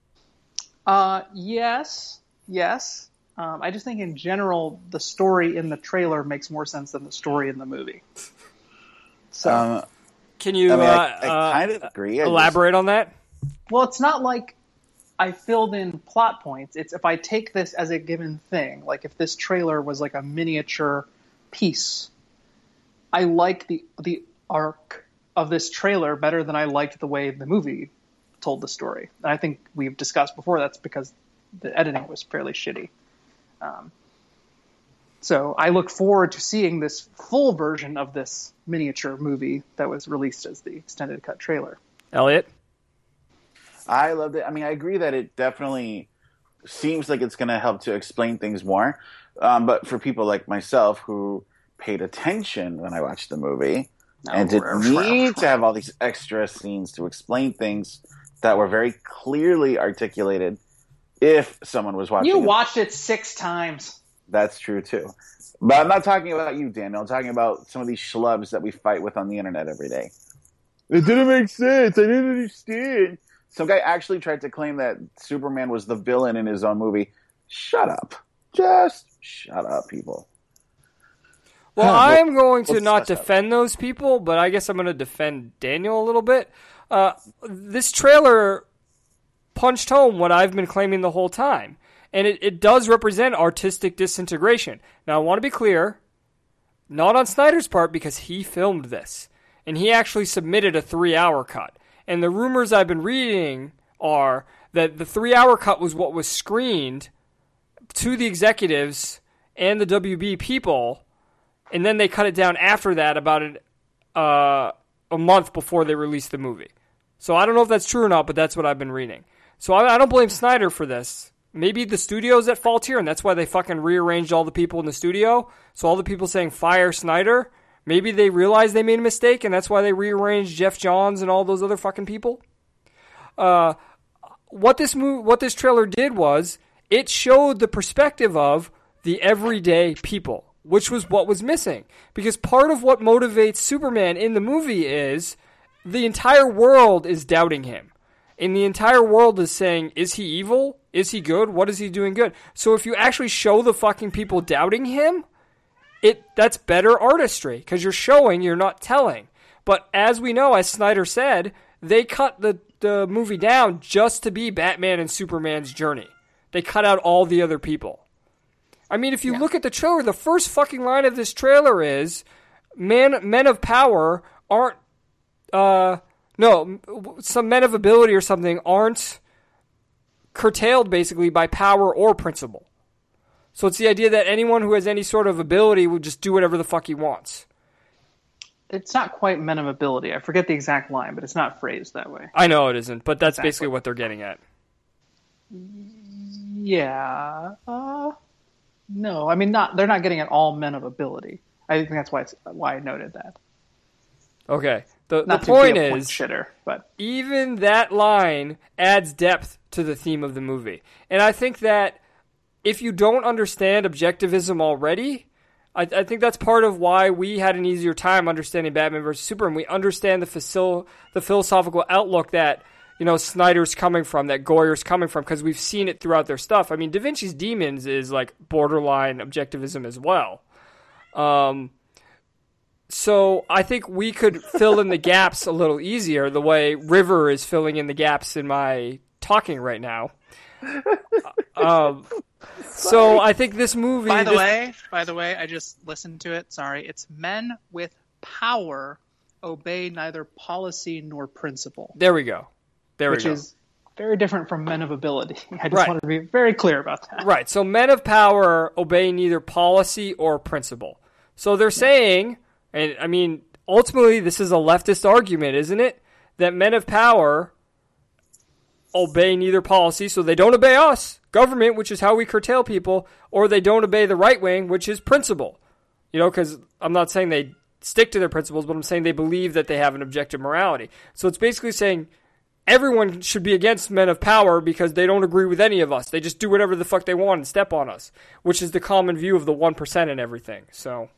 Uh, yes, yes. Um, I just think in general the story in the trailer makes more sense than the story in the movie. So, Um, Can you I mean, I, uh, I uh, kind of agree. I just- elaborate on that? well, it's not like I filled in plot points. It's if I take this as a given thing, like if this trailer was like a miniature piece, I like the the arc of this trailer better than I liked the way the movie told the story. And I think we've discussed before that's because the editing was fairly shitty. Um, so I look forward to seeing this full version of this miniature movie that was released as the extended cut trailer. Elliot? I loved it. I mean, I agree that it definitely seems like it's going to help to explain things more. Um, but for people like myself who paid attention when I watched the movie and didn't need to have all these extra scenes to explain things that were very clearly articulated if someone was watching You it. watched it six times. That's true, too. But I'm not talking about you, Daniel. I'm talking about some of these schlubs that we fight with on the internet every day. It didn't make sense. I didn't understand. Some guy actually tried to claim that Superman was the villain in his own movie. Shut up. Just shut up, people. Well, I am going to Let's not discuss that. defend those people, but I guess I'm going to defend Daniel a little bit. Uh, this trailer punched home what I've been claiming the whole time, and it, it does represent artistic disintegration. Now, I want to be clear, not on Snyder's part, because he filmed this, and he actually submitted a three-hour cut. And the rumors I've been reading are that the three-hour cut was what was screened to the executives and the W B people, and then they cut it down after that about an, uh, a month before they released the movie. So I don't know if that's true or not, but that's what I've been reading. So I, I don't blame Snyder for this. Maybe the studio's at fault here, and that's why they fucking rearranged all the people in the studio. So all the people saying fire Snyder, maybe they realized they made a mistake, and that's why they rearranged Jeff Johns and all those other fucking people. Uh, what this move, what this trailer did was it showed the perspective of the everyday people, which was what was missing. Because part of what motivates Superman in the movie is the entire world is doubting him. And the entire world is saying, is he evil? Is he good? What is he doing good? So if you actually show the fucking people doubting him, it that's better artistry. Because you're showing, you're not telling. But as we know, as Snyder said, they cut the, the movie down just to be Batman and Superman's journey. They cut out all the other people. I mean, if you yeah. look at the trailer, the first fucking line of this trailer is, "Man, men of power aren't, uh, no, some men of ability or something aren't curtailed basically by power or principle." So it's the idea that anyone who has any sort of ability will just do whatever the fuck he wants. It's not quite men of ability. I forget the exact line, but it's not phrased that way. I know it isn't, but that's exactly. basically what they're getting at. Yeah. Uh, no, I mean, not. They're not getting at all men of ability. I think that's why it's, why I noted that. Okay. The, not the to point be a is, point shitter, but even that line adds depth to the theme of the movie. And I think that if you don't understand objectivism already, I, I think that's part of why we had an easier time understanding Batman versus Superman. We understand the facil- the philosophical outlook that, you know, Snyder's coming from, that Goyer's coming from, because we've seen it throughout their stuff. I mean, Da Vinci's Demons is like borderline objectivism as well. Um, so I think we could fill in the gaps a little easier the way River is filling in the gaps in my talking right now. um, so I think this movie... By the this... way, by the way, I just listened to it. Sorry. It's men with power obey neither policy nor principle. There we go. There which we go. is very different from men of ability. I just Right. wanted to be very clear about that. Right. So men of power obey neither policy or principle. So they're saying, and I mean, ultimately this is a leftist argument, isn't it? That men of power obey neither policy, so they don't obey us, government, which is how we curtail people, or they don't obey the right wing, which is principle. You know, because I'm not saying they stick to their principles, but I'm saying they believe that they have an objective morality. So it's basically saying everyone should be against men of power because they don't agree with any of us. They just do whatever the fuck they want and step on us, which is the common view of the one percent and everything. So,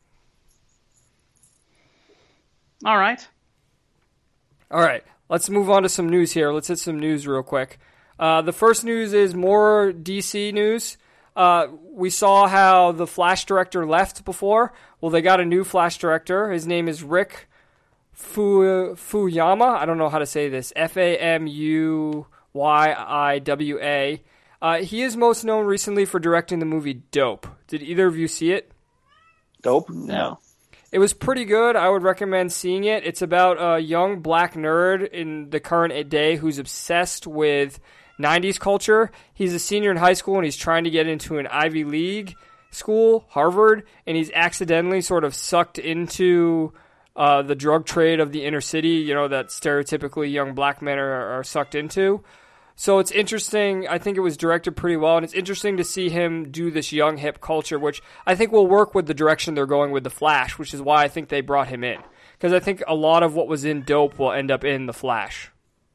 All right. all right, let's move on to some news here. Let's hit some news real quick. Uh, the first news is more D C news. Uh, we saw how the Flash director left before. Well, they got a new Flash director. His name is Rick Fu- Fuyama. I don't know how to say this. F A M U Y I W A. Uh, he is most known recently for directing the movie Dope. Did either of you see it? Dope? No. It was pretty good. I would recommend seeing it. It's about a young black nerd in the current day who's obsessed with nineties culture. He's a senior in high school and he's trying to get into an Ivy League school, Harvard, and he's accidentally sort of sucked into uh, the drug trade of the inner city, you know, that stereotypically young black men are, are sucked into. So it's interesting. I think it was directed pretty well, and it's interesting to see him do this young hip culture, which I think will work with the direction they're going with The Flash, which is why I think they brought him in. Because I think a lot of what was in Dope will end up in The Flash.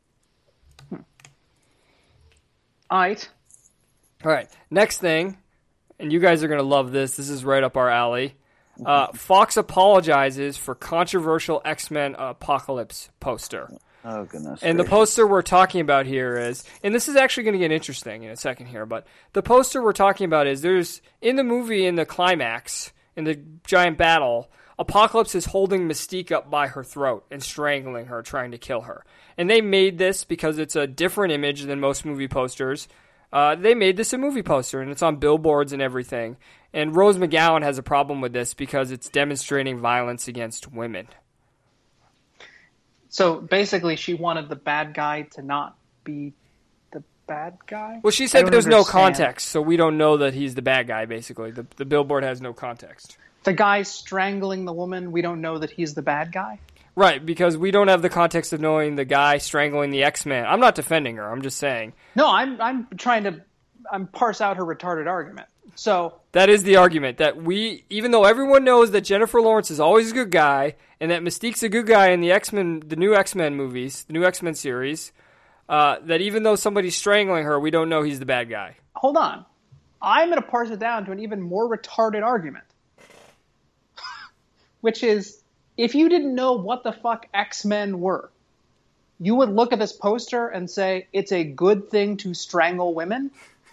All right. All right, next thing, and you guys are going to love this. This is right up our alley. Uh, Fox apologizes for controversial X-Men Apocalypse poster. Oh, goodness. And the gracious. poster we're talking about here is, and this is actually going to get interesting in a second here, but the poster we're talking about is there's, in the movie, in the climax, in the giant battle, Apocalypse is holding Mystique up by her throat and strangling her, trying to kill her. And they made this because it's a different image than most movie posters. Uh, they made this a movie poster, and it's on billboards and everything. And Rose McGowan has a problem with this because it's demonstrating violence against women. So basically, she wanted the bad guy to not be the bad guy? Well, she I said don't there's no understand. context, so we don't know that he's the bad guy, basically. The, the billboard has no context. The guy strangling the woman, we don't know that he's the bad guy? Right, because we don't have the context of knowing the guy strangling the X-Men. I'm not defending her, I'm just saying. No, I'm I'm trying to I'm parse out her retarded argument. So That is the argument, that we, even though everyone knows that Jennifer Lawrence is always a good guy, and that Mystique's a good guy in the X-Men, the new X-Men movies, the new X-Men series, uh, that even though somebody's strangling her, we don't know he's the bad guy. hold on. I'm going to parse it down to an even more retarded argument. Which is, if you didn't know what the fuck X-Men were, you would look at this poster and say, it's a good thing to strangle women?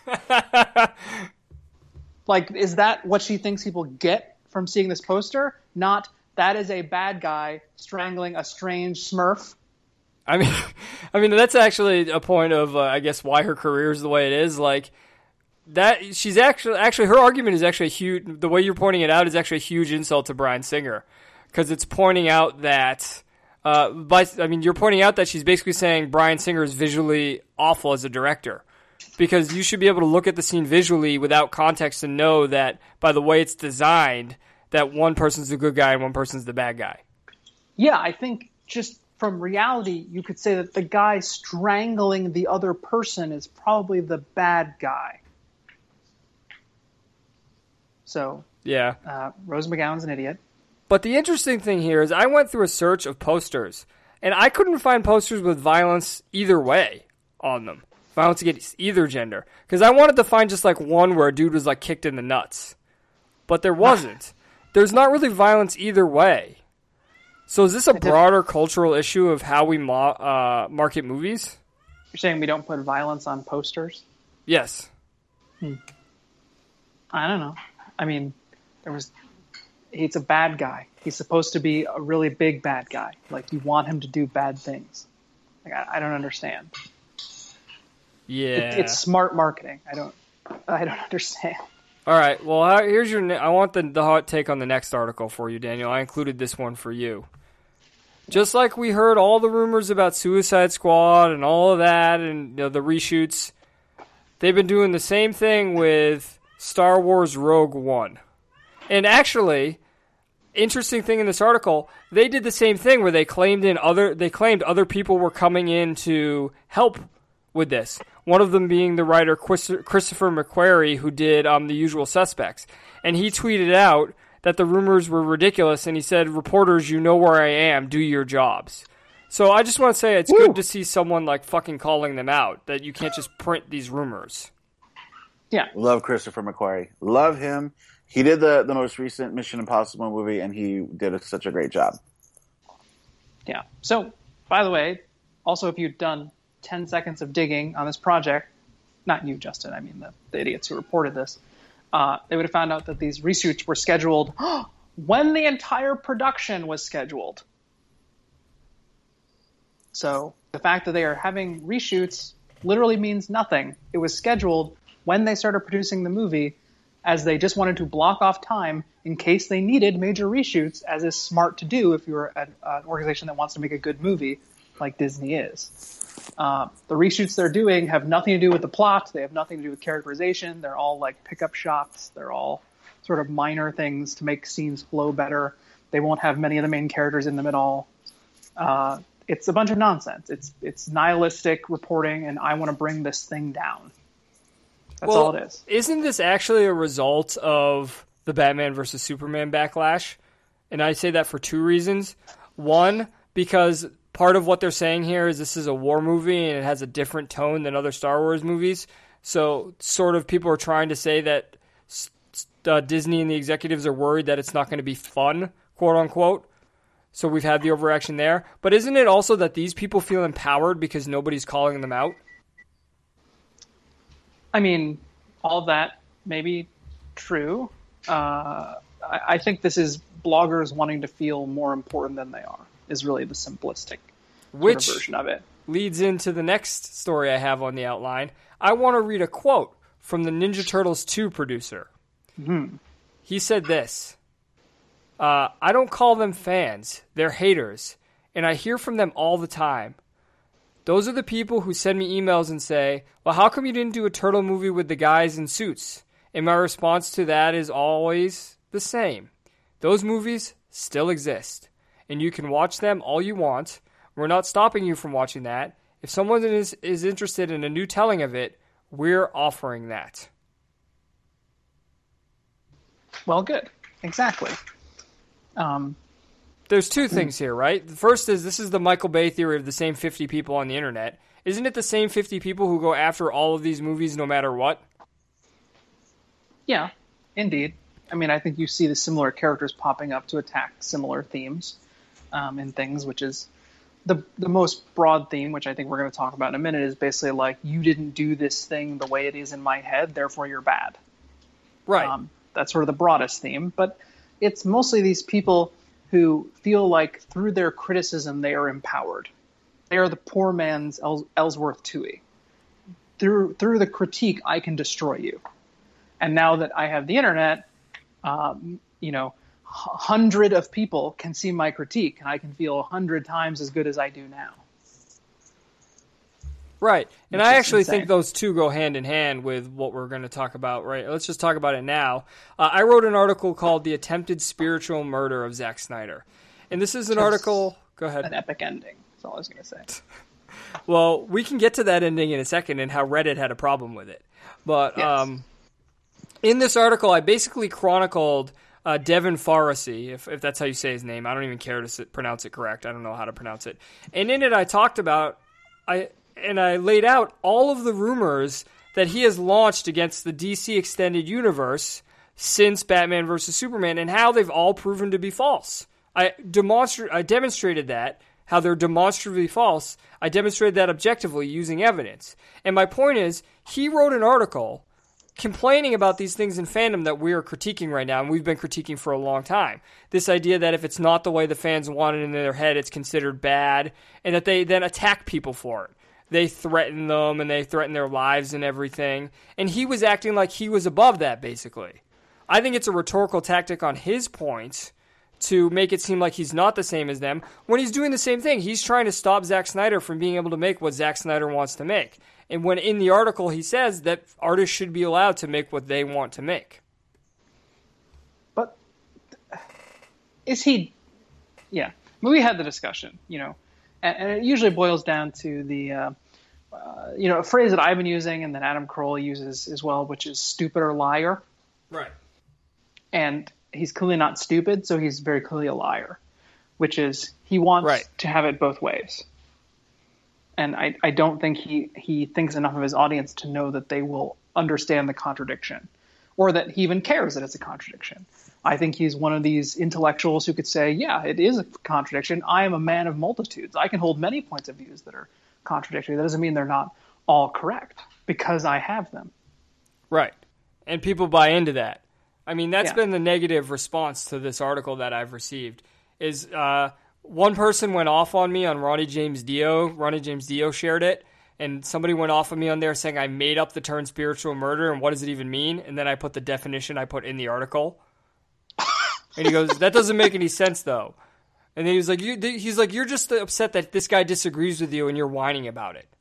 Like, is that what she thinks people get from seeing this poster? Not, that is a bad guy strangling a strange Smurf? I mean, I mean that's actually a point of, uh, I guess, why her career is the way it is. Like, that she's actually actually her argument is actually huge. The way you're pointing it out is actually a huge insult to Bryan Singer, because it's pointing out that uh, by I mean you're pointing out that she's basically saying Bryan Singer is visually awful as a director, because you should be able to look at the scene visually without context and know that by the way it's designed that one person's the good guy and one person's the bad guy. Yeah, I think just from reality, you could say that the guy strangling the other person is probably the bad guy. So, Yeah. uh, Rose McGowan's an idiot. But the interesting thing here is I went through a search of posters, and I couldn't find posters with violence either way on them. Violence against either gender. Because I wanted to find just like one where a dude was like kicked in the nuts. But there wasn't. There's not really violence either way. So is this a broader cultural issue of how we mo- uh, market movies? You're saying we don't put violence on posters? Yes. I don't know. I mean, there was. He's a bad guy. He's supposed to be a really big bad guy. Like, you want him to do bad things. Like, I, I don't understand. Yeah. It, it's smart marketing. I don't. I don't understand. All right. Well, how- here's your. Ne- I want the the hot take on the next article for you, Daniel. I included this one for you. Just like we heard all the rumors about Suicide Squad and all of that, and you know, the reshoots, they've been doing the same thing with Star Wars Rogue One. And actually, interesting thing in this article, they did the same thing where they claimed in other they claimed other people were coming in to help with this. One of them being the writer Christopher McQuarrie, who did um, The Usual Suspects. And he tweeted out that the rumors were ridiculous, and he said, "Reporters, you know where I am, do your jobs." So I just want to say it's Woo. good to see someone like fucking calling them out, that you can't just print these rumors. Yeah. Love Christopher McQuarrie. Love him. He did the, the most recent Mission Impossible movie, and he did a, such a great job. Yeah. So, by the way, also if you'd done ten seconds of digging on this project, not you, Justin, I mean the, the idiots who reported this, uh, they would have found out that these reshoots were scheduled when the entire production was scheduled. So the fact that they are having reshoots literally means nothing. It was scheduled when they started producing the movie, as they just wanted to block off time in case they needed major reshoots, as is smart to do if you're an, an organization that wants to make a good movie like Disney is. Uh, the reshoots they're doing have nothing to do with the plot. They have nothing to do with characterization. They're all like pickup shots. They're all sort of minor things to make scenes flow better. They won't have many of the main characters in them at all. Uh, it's a bunch of nonsense. It's it's nihilistic reporting, and I want to bring this thing down. That's well, all it is. Isn't this actually a result of the Batman versus Superman backlash? And I say that for two reasons. One, because part of what they're saying here is this is a war movie and it has a different tone than other Star Wars movies. So sort of people are trying to say that uh, Disney and the executives are worried that it's not going to be fun, quote unquote. So we've had the overreaction there. But isn't it also that these people feel empowered because nobody's calling them out? I mean, all of that may be true. Uh, I, I think this is bloggers wanting to feel more important than they are, is really the simplistic Which sort of version of it. leads into the next story I have on the outline. I want to read a quote from the Ninja Turtles two producer. Mm-hmm. He said this, uh, I don't call them fans, they're haters, and I hear from them all the time. Those are the people who send me emails and say, well, how come you didn't do a turtle movie with the guys in suits? And my response to that is always the same. Those movies still exist, and you can watch them all you want. We're not stopping you from watching that. If someone is, is interested in a new telling of it, we're offering that. Well, good. Exactly. Um, There's two things here, right? The first is this is the Michael Bay theory of the same fifty people on the internet. Isn't it the same fifty people who go after all of these movies no matter what? yeah, indeed. I mean, I think you see the similar characters popping up to attack similar themes um, in things, which is the the most broad theme, which I think we're going to talk about in a minute, is basically like, you didn't do this thing the way it is in my head, therefore you're bad. Right. Um, that's sort of the broadest theme, but it's mostly these people who feel like through their criticism they are empowered. They are the poor man's Els- Ellsworth Toohey. Through through the critique, I can destroy you. And now that I have the internet, um, you know, a hundred of people can see my critique, and I can feel a hundred times as good as I do now. Right. And Which I is actually insane. think those two go hand in hand with what we're going to talk about, right? Let's just talk about it now. Uh, I wrote an article called The Attempted Spiritual Murder of Zack Snyder. And this is an Yes. article... Go ahead. An epic ending. That's all I was going to say. Well, we can get to that ending in a second and how Reddit had a problem with it. But Yes. um, in this article, I basically chronicled uh, Devin Faraci, if, if that's how you say his name. I don't even care to sit, pronounce it correct. I don't know how to pronounce it. And in it, I talked about... I and I laid out all of the rumors that he has launched against the D C Extended Universe since Batman versus Superman, and how they've all proven to be false. I demonstra- I demonstrated that, how they're demonstrably false. I demonstrated that objectively using evidence. And my point is, he wrote an article complaining about these things in fandom that we are critiquing right now, and we've been critiquing for a long time. This idea that if it's not the way the fans want it in their head, it's considered bad, and that they then attack people for it. They threaten them, and they threaten their lives and everything. And he was acting like he was above that, basically. I think it's a rhetorical tactic on his point to make it seem like he's not the same as them, when he's doing the same thing. He's trying to stop Zack Snyder from being able to make what Zack Snyder wants to make. And when in the article he says that artists should be allowed to make what they want to make. But is he... Yeah. I mean, we had the discussion, you know, and, and it usually boils down to the, uh, uh, you know, a phrase that I've been using and that Adam Carolla uses as well, which is stupid or liar. Right. And he's clearly not stupid, so he's very clearly a liar, which is he wants Right. to have it both ways. And I, I don't think he, he thinks enough of his audience to know that they will understand the contradiction, or that he even cares that it's a contradiction. I think he's one of these intellectuals who could say, yeah, it is a contradiction. I am a man of multitudes. I can hold many points of views that are contradictory. That doesn't mean they're not all correct, because I have them. Right. And people buy into that. I mean, that's Yeah. been the negative response to this article that I've received. Is uh, one person went off on me on Ronnie James Dio. Ronnie James Dio shared it, and somebody went off on me on there saying I made up the term spiritual murder, and what does it even mean? And then I put the definition I put in the article. And he goes, that doesn't make any sense, though. And then he was like, you, he's like, you're just upset that this guy disagrees with you and you're whining about it.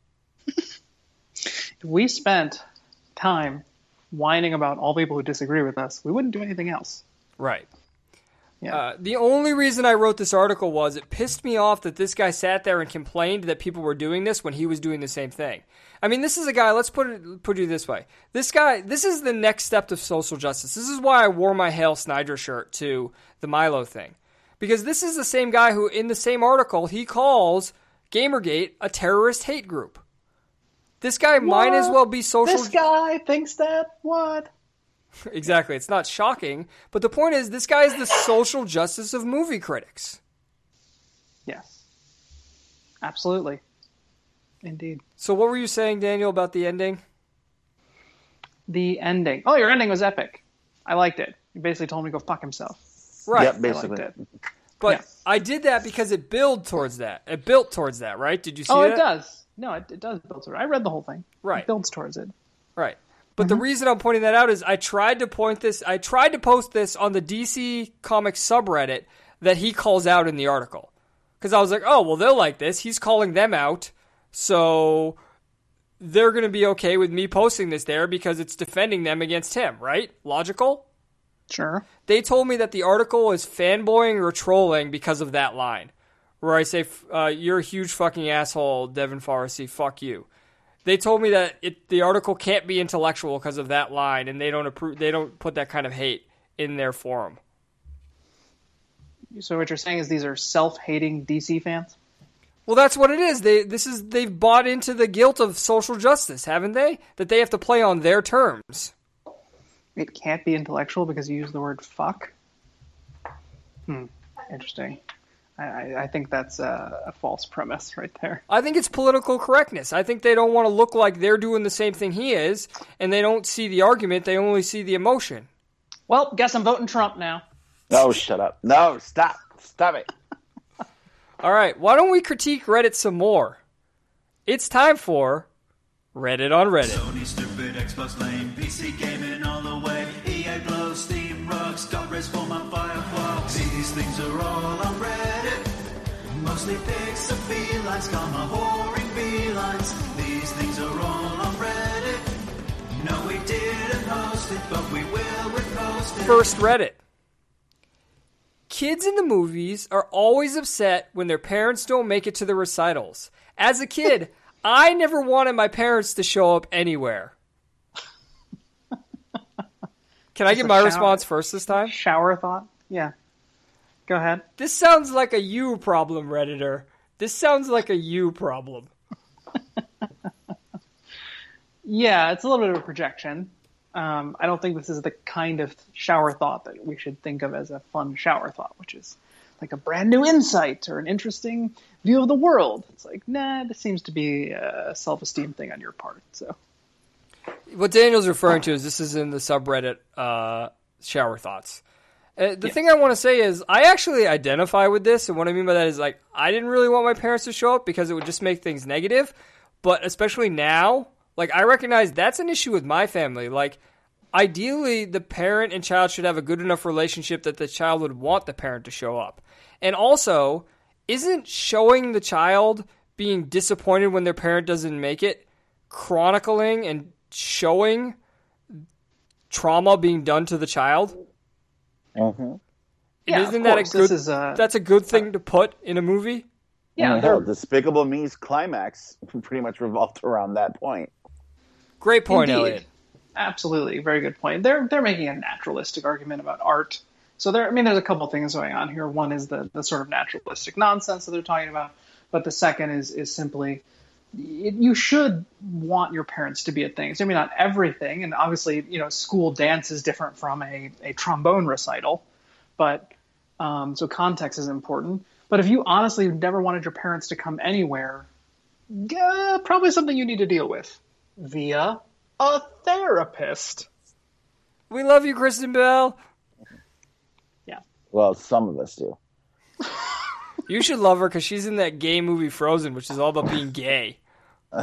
If we spent time whining about all people who disagree with us, we wouldn't do anything else. Right. Yeah. Uh, the only reason I wrote this article was it pissed me off that this guy sat there and complained that people were doing this when he was doing the same thing. I mean, this is a guy, let's put it put it this way. This guy, this is the next step to social justice. This is why I wore my Hail Snyder shirt to the Milo thing. Because this is the same guy who, in the same article, he calls Gamergate a terrorist hate group. This guy might as well be social... This guy thinks that? What? Exactly. It's not shocking. But the point is, this guy is the social justice of movie critics. Yes. Absolutely. Indeed. So what were you saying, Daniel, about the ending? The ending. Oh, your ending was epic. I liked it. He basically told him to go fuck himself. Right. Yep, I basically. liked it. But Yeah. I did that because it built towards that. It built towards that, right? Did you see Oh, that? it does. No, it, it does build towards it. I read the whole thing. Right. It builds towards it. Right. But the reason I'm pointing that out is I tried to point this, I tried to post this on the D C Comics subreddit that he calls out in the article. Because I was like, oh, well, they'll like this. He's calling them out. So they're going to be okay with me posting this there because it's defending them against him, right? Logical? Sure. They told me that the article is fanboying or trolling because of that line. Where I say, uh, you're a huge fucking asshole, Devin Forrester, fuck you. They told me that it, the article can't be intellectual because of that line, and they don't approve. They don't put that kind of hate in their forum. So what you're saying is these are self-hating D C fans? Well, that's what it is. They this is they've bought into the guilt of social justice, haven't they? That they have to play on their terms. It can't be intellectual because you use the word fuck? Hmm. Interesting. I, I, I think that's a, a false premise right there. I think it's political correctness. I think they don't want to look like they're doing the same thing he is, and they don't see the argument. They only see the emotion. Well, guess I'm voting Trump now. No, shut up. No, stop. Stop it. All right, why don't we critique Reddit some more? It's time for Reddit on Reddit. Sony stupid, Xbox lame, P C gaming all the way. E A blow, Steam rocks, dot res form on Firefox. These things are all on Reddit. Mostly pics of felines, comma whoring felines. These things are all on Reddit. No, we didn't host it, but we will repost it. First Reddit. Kids in the movies are always upset when their parents don't make it to the recitals. As a kid, I never wanted my parents to show up anywhere. Can I Just get a my shower- response first this time? Shower thought? Yeah. Go ahead. This sounds like a you problem, Redditor. This sounds like a you problem. Yeah, it's a little bit of a projection. Um, I don't think this is the kind of shower thought that we should think of as a fun shower thought, which is like a brand new insight or an interesting view of the world. It's like, nah, this seems to be a self-esteem thing on your part. So, What Daniel's referring to is this is in the subreddit uh, shower thoughts. Uh, the Yeah. thing I want to say is I actually identify with this, and what I mean by that is like I didn't really want my parents to show up because it would just make things negative, but especially now, like I recognize that's an issue with my family. Like ideally, the parent and child should have a good enough relationship that the child would want the parent to show up. And also, isn't showing the child being disappointed when their parent doesn't make it chronicling and showing trauma being done to the child? Mm-hmm. And Yeah, isn't of that a course, good? this is, uh, that's a good thing to put in a movie. yeah, hell, they're Despicable Me's climax pretty much revolved around that point. Great point, Indeed. Elliot. absolutely very good point. They're they're making a naturalistic argument about art. So there, I mean, there's a couple things going on here. One is the the sort of naturalistic nonsense that they're talking about, but the second is is simply it, you should want your parents to be at things. I mean, not everything, and obviously, you know, school dance is different from a, a trombone recital, but um, so context is important. But if you honestly never wanted your parents to come anywhere, yeah, probably something you need to deal with via a therapist. We love you, Kristen Bell. Well, some of us do. You should love her because she's in that gay movie Frozen, which is all about being gay. No,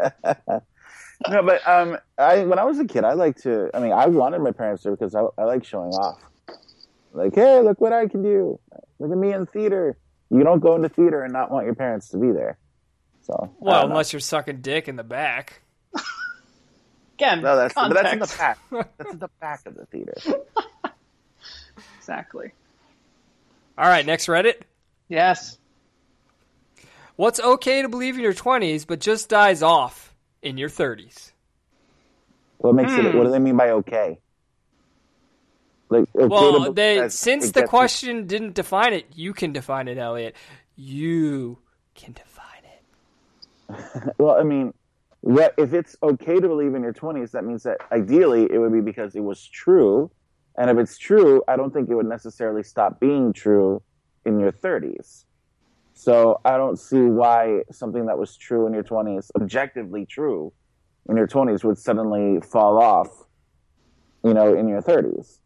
but um, I when I was a kid, I liked to. I mean, I wanted my parents to because I, I like showing off. Like, hey, look what I can do! Look at me in theater. You don't go into theater and not want your parents to be there. So, I Well, don't know. unless you're sucking dick in the back. Again, no, that's but that's in the context. back. That's in the back of the theater. Exactly. All right, next Reddit. Yes. What's okay to believe in your twenties, but just dies off in your thirties? What makes it? What do they mean by okay? Like, okay Well, to- they as- since it the gets- question didn't define it, you can define it, Elliot. You can define it. Well, I mean, what if it's okay to believe in your twenties? That means that ideally it would be because it was true, and if it's true, I don't think it would necessarily stop being true in your thirties. So I don't see why something that was true in your twenties, objectively true in your twenties, would suddenly fall off, you know, in your thirties.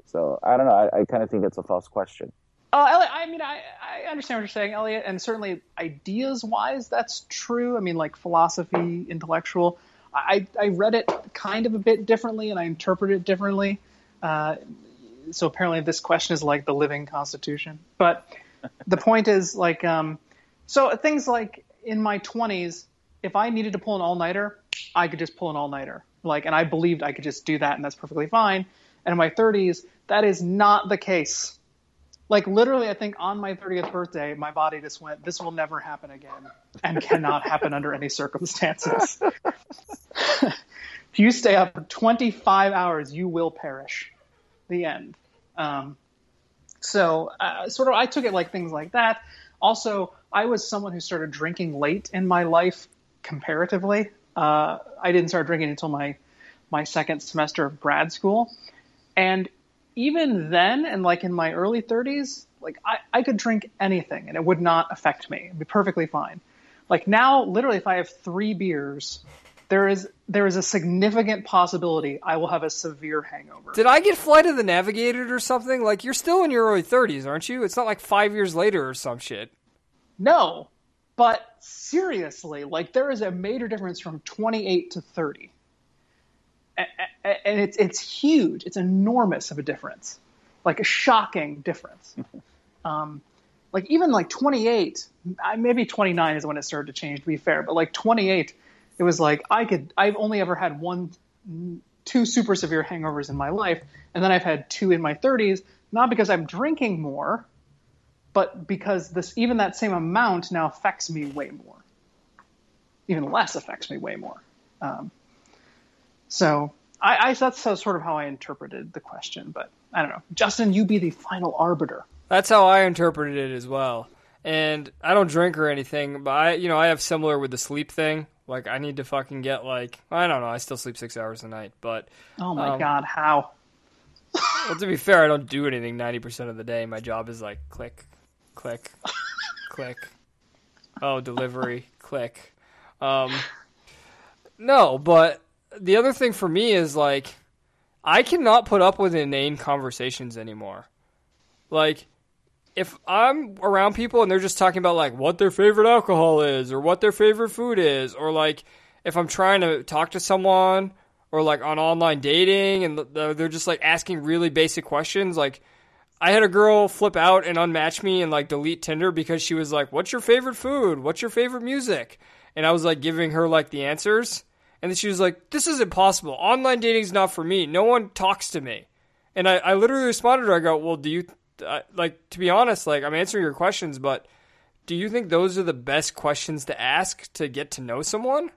So I don't know. I, I kind of think it's a false question. Uh, Elliot, I mean, I, I understand what you're saying, Elliot, and certainly ideas-wise, that's true. I mean, like philosophy, intellectual. I, I read it kind of a bit differently, and I interpret it differently. Uh, so apparently this question is like the living Constitution. But the point is, like, um, so things like in my twenties, if I needed to pull an all-nighter, I could just pull an all-nighter. Like, and I believed I could just do that, and that's perfectly fine. And in my thirties, that is not the case. Like, literally, I think on my thirtieth birthday, my body just went, this will never happen again and cannot happen under any circumstances. If you stay up for twenty-five hours, you will perish. The end. Um, so, uh, sort of, I took it like things like that. Also, I was someone who started drinking late in my life, comparatively. Uh, I didn't start drinking until my, my second semester of grad school. And even then, and like in my early thirties, like I, I could drink anything and it would not affect me. It'd be perfectly fine. Like now, literally, if I have three beers, there is there is a significant possibility I will have a severe hangover. Did I get Flight of the Navigator or something? Like, you're still in your early thirties, aren't you? It's not like five years later or some shit. No, but seriously, like there is a major difference from twenty-eight to thirty. And it's it's huge. It's enormous of a difference, like a shocking difference. Um, like even like twenty-eight, maybe twenty-nine is when it started to change, to be fair. But like twenty-eight, it was like I could. I've only ever had one, two super severe hangovers in my life, and then I've had two in my thirties. Not because I'm drinking more, but because this even that same amount now affects me way more. Even less affects me way more. Um, So I, I that's so sort of how I interpreted the question, but I don't know. Justin, you be the final arbiter. That's how I interpreted it as well. And I don't drink or anything, but I, you know, I have similar with the sleep thing. Like I need to fucking get like, I don't know, I still sleep six hours a night, but. Oh my um, God, how? Well, to be fair, I don't do anything ninety percent of the day. My job is like click, click, click. Oh, delivery, click. Um, no, but. The other thing for me is, like, I cannot put up with inane conversations anymore. Like, if I'm around people and they're just talking about, like, what their favorite alcohol is or what their favorite food is, or, like, if I'm trying to talk to someone or, like, on online dating and they're just, like, asking really basic questions, like, I had a girl flip out and unmatch me and, like, delete Tinder because she was like, what's your favorite food? What's your favorite music? And I was, like, giving her, like, the answers. And then she was like, this is impossible. Online dating is not for me. No one talks to me. And I, I literally responded to her. I go, well, do you, uh, like, to be honest, like, I'm answering your questions, but do you think those are the best questions to ask to get to know someone?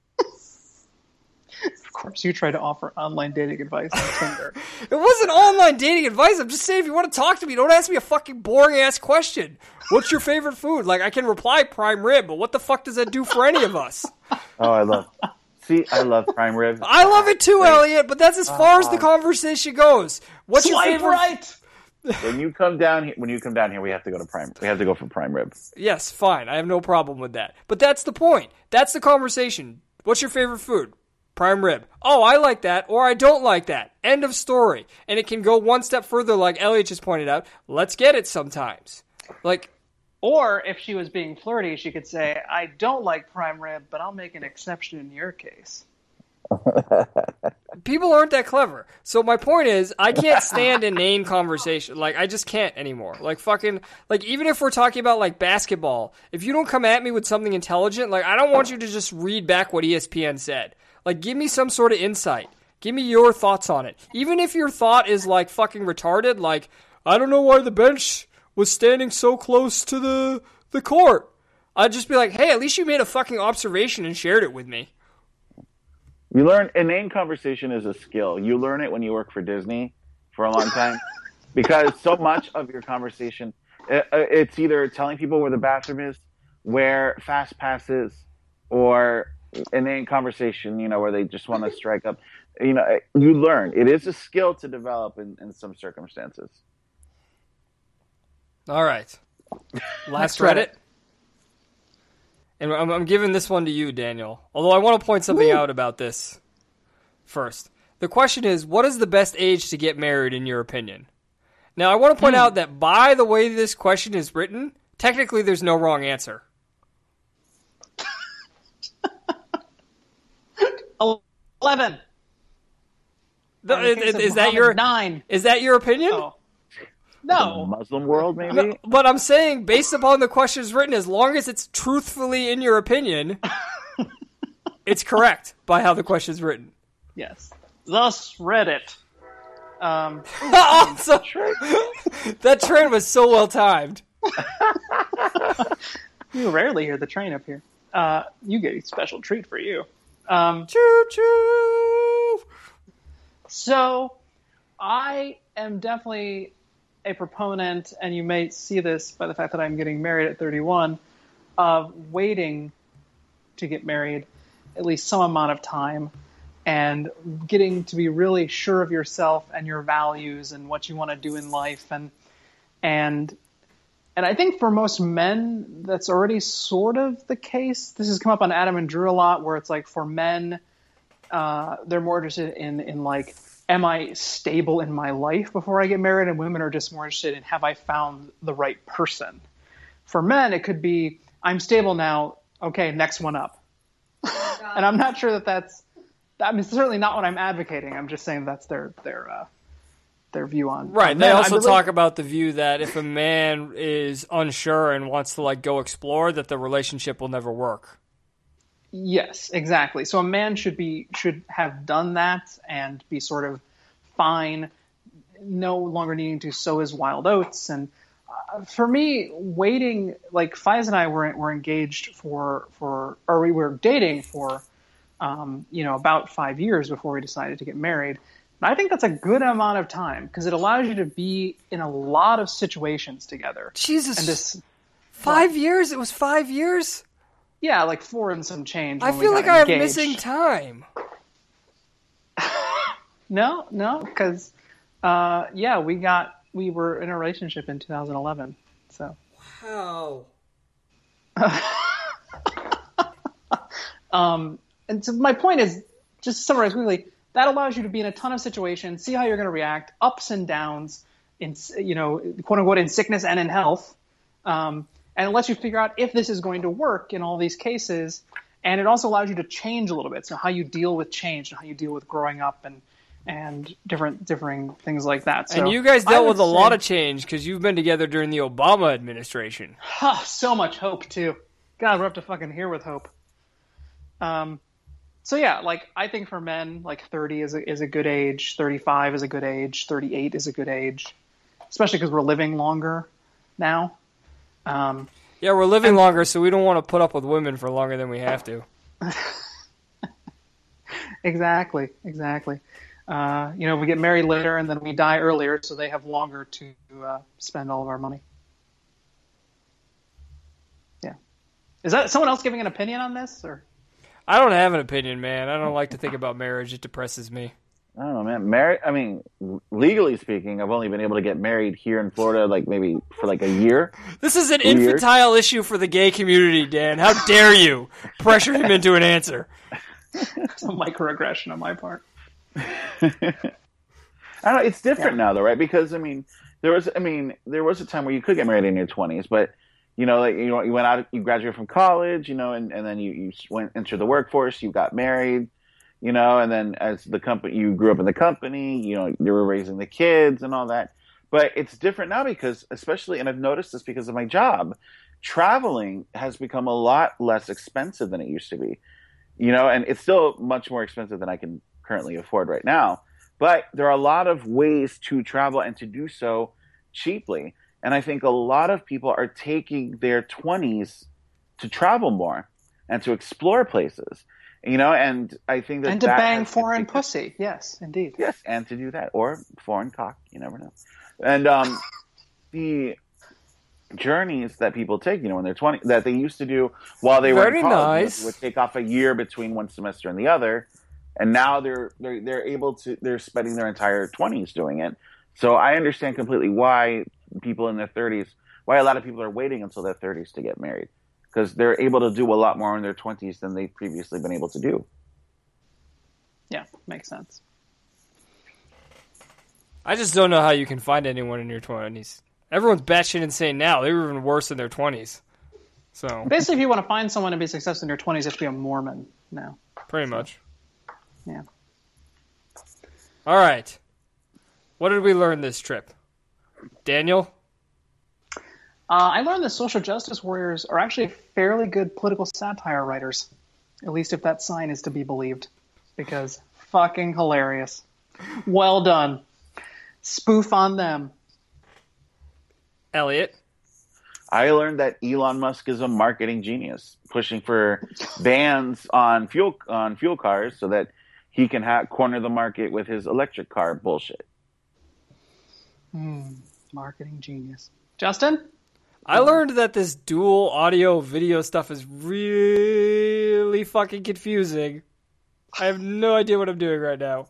Of course, you try to offer online dating advice on Tinder. It wasn't online dating advice. I'm just saying, if you want to talk to me, don't ask me a fucking boring-ass question. What's your favorite food? Like, I can reply prime rib, but what the fuck does that do for any of us? Oh, I love See, I love prime rib. I love it too, Elliot, but that's as far as the conversation goes. What's your Swipe favorite? right. When you come down here, when you come down here, we have to go to prime. We have to go for prime rib. Yes, fine. I have no problem with that. But that's the point. That's the conversation. What's your favorite food? Prime rib. Oh, I like that, or I don't like that. End of story. And it can go one step further, like Elliot just pointed out. Let's get it sometimes. Like, or if she was being flirty, she could say, I don't like prime rib, but I'll make an exception in your case. People aren't that clever. So my point is, I can't stand inane conversation. Like, I just can't anymore. Like, fucking, like, even if we're talking about, like, basketball, if you don't come at me with something intelligent, like, I don't want you to just read back what E S P N said. Like, give me some sort of insight. Give me your thoughts on it. Even if your thought is, like, fucking retarded, like, I don't know why the bench was standing so close to the the court. I'd just be like, hey, at least you made a fucking observation and shared it with me. You learn, inane conversation is a skill. You learn it when you work for Disney for a long time. Because so much of your conversation, it, it's either telling people where the bathroom is, where Fast Pass is, or inane conversation, you know, where they just want to strike up. You know, you learn. It is a skill to develop in, in some circumstances. All right. Last Reddit. And I'm, I'm giving this one to you, Daniel. Although I want to point something Woo. out about this first. The question is, what is the best age to get married in your opinion? Now, I want to point out that by the way this question is written, technically there's no wrong answer. Eleven. The, In the is, case of is that Muhammad, your nine? Is that your opinion? Oh. No. Muslim world, maybe? No, but I'm saying, based upon the questions written, as long as it's truthfully in your opinion, it's correct by how the question's written. Yes. Thus Reddit. Um, Also, that trend was so well timed. you rarely hear the train up here. Uh, you get a special treat for you. Um, Choo choo. so, I am definitely a proponent, and you may see this by the fact that I'm getting married at thirty-one, of waiting to get married at least some amount of time and getting to be really sure of yourself and your values and what you want to do in life. And, and, and I think for most men, that's already sort of the case. This has come up on Adam and Drew a lot, where it's like for men, uh, they're more interested in, in like, am I stable in my life before I get married? And women are just more interested in, have I found the right person? For men, it could be, I'm stable now. Okay, next one up. And I'm not sure that that's, I mean, certainly not what I'm advocating. I'm just saying that's their their uh, their view on Right. on They men. also I believe- talk about the view that if a man is unsure and wants to like go explore, that the relationship will never work. Yes, exactly. So a man should be should have done that and be sort of fine, no longer needing to sow his wild oats. And uh, for me, waiting, like Fiaz and I were were engaged for for or we were dating for um, you know about five years before we decided to get married. And I think that's a good amount of time because it allows you to be in a lot of situations together. Jesus. And this, Five years? It was five years? yeah, like four and some change. I when we feel got like I am engaged. missing time. No, no, because uh, yeah, we got we were in a relationship in two thousand eleven. So, How? um, and so my point is, just to summarize quickly, that allows you to be in a ton of situations, see how you're going to react, ups and downs, in you know, quote unquote, in sickness and in health, um, and it lets you figure out if this is going to work in all these cases. And it also allows you to change a little bit, so how you deal with change and how you deal with growing up and and different differing things like that. So And you guys I dealt would with a say- lot of change because you've been together during the Obama administration. Ah, so much hope too. God, we're up to fucking here with hope. Um, so yeah, like I think for men, like thirty is a, is a good age, thirty-five is a good age, thirty-eight is a good age, especially because we're living longer now. Um, Yeah, we're living longer, so we don't want to put up with women for longer than we have to. exactly, exactly. Uh, you know, we get married later and then we die earlier, so they have longer to uh, spend all of our money. Yeah. Is that someone else giving an opinion on this, or? I don't have an opinion, man. I don't like to think about marriage. It depresses me. I don't know, man. Married. I mean, legally speaking, I've only been able to get married here in Florida, like maybe for like a year. This is an Two years. infantile issue for the gay community, Dan. How dare you pressure him into an answer? It's a microaggression on my part. I don't know. It's different now, though, right? Because I mean, there was, I mean, there was a time where you could get married in your twenties, but you know, like you know, you went out, you graduated from college, you know, and, and then you you went into the workforce, you got married, you know, and then as the company, you grew up in the company, you know, you were raising the kids and all that. But it's different now because, especially, and I've noticed this because of my job, traveling has become a lot less expensive than it used to be, you know, and it's still much more expensive than I can currently afford right now. But there are a lot of ways to travel and to do so cheaply. And I think a lot of people are taking their twenties to travel more and to explore places, you know, and I think that And to that bang has- foreign pussy. Yes, indeed. Yes, and to do that, or foreign cock, you never know. And um, the journeys that people take, you know, when they're twenty, that they used to do while they were Very in college, you know, nice. they would take off a year between one semester and the other, and now they're they're they're able to they're spending their entire twenties doing it. So I understand completely why people in their thirties, why a lot of people are waiting until their thirties to get married, because they're able to do a lot more in their twenties than they've previously been able to do. Yeah, makes sense. I just don't know how you can find anyone in your twenties. Everyone's batshit insane now. They were even worse in their twenties. So Basically, if you want to find someone to be successful in your twenties, you have to be a Mormon now. pretty much. Yeah. All right. What did we learn this trip? Daniel? Uh, I learned that social justice warriors are actually fairly good political satire writers, at least if that sign is to be believed, because fucking hilarious. Well done. Spoof on them. Elliot? I learned that Elon Musk is a marketing genius, pushing for bans on fuel on fuel cars so that he can ha- corner the market with his electric car bullshit. Hmm. Marketing genius. Justin? I learned that this dual audio video stuff is really fucking confusing. I have no idea what I'm doing right now.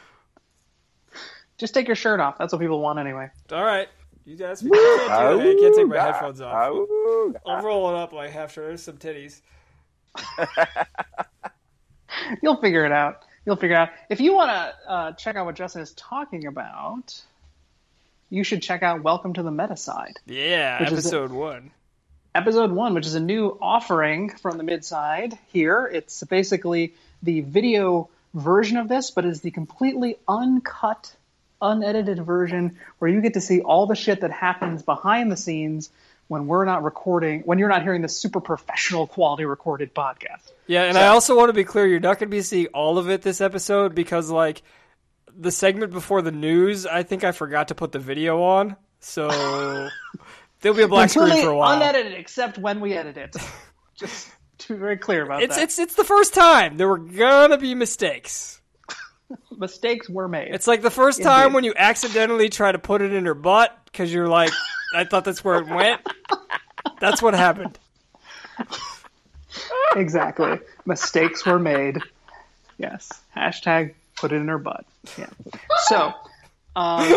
Just take your shirt off. That's what people want anyway. All right. You guys you can't do it. I can't take my Ooh, headphones off. ooh, I'm rolling up like half sure. There's some titties. You'll figure it out. You'll figure it out. If you want to uh, check out what Justin is talking about, you should check out Welcome to the Metaside. Yeah, Which is episode one. Episode one, which is a new offering from the Midside here. It's basically the video version of this, but it's the completely uncut, unedited version where you get to see all the shit that happens behind the scenes when we're not recording, when you're not hearing the super professional quality recorded podcast. Yeah, and So- I also want to be clear, you're not going to be seeing all of it this episode because, like, the segment before the news, I think I forgot to put the video on, so there'll be a black screen Completely for a while. unedited, except when we edit it. Just to be very clear about It's that. it's it's the first time. There were gonna be mistakes. Mistakes were made. It's like the first time Indeed. when you accidentally try to put it in her butt because you're like, I thought that's where it went. That's what happened. Exactly. Mistakes were made. Yes. Hashtag put it in her butt. Yeah. So, um,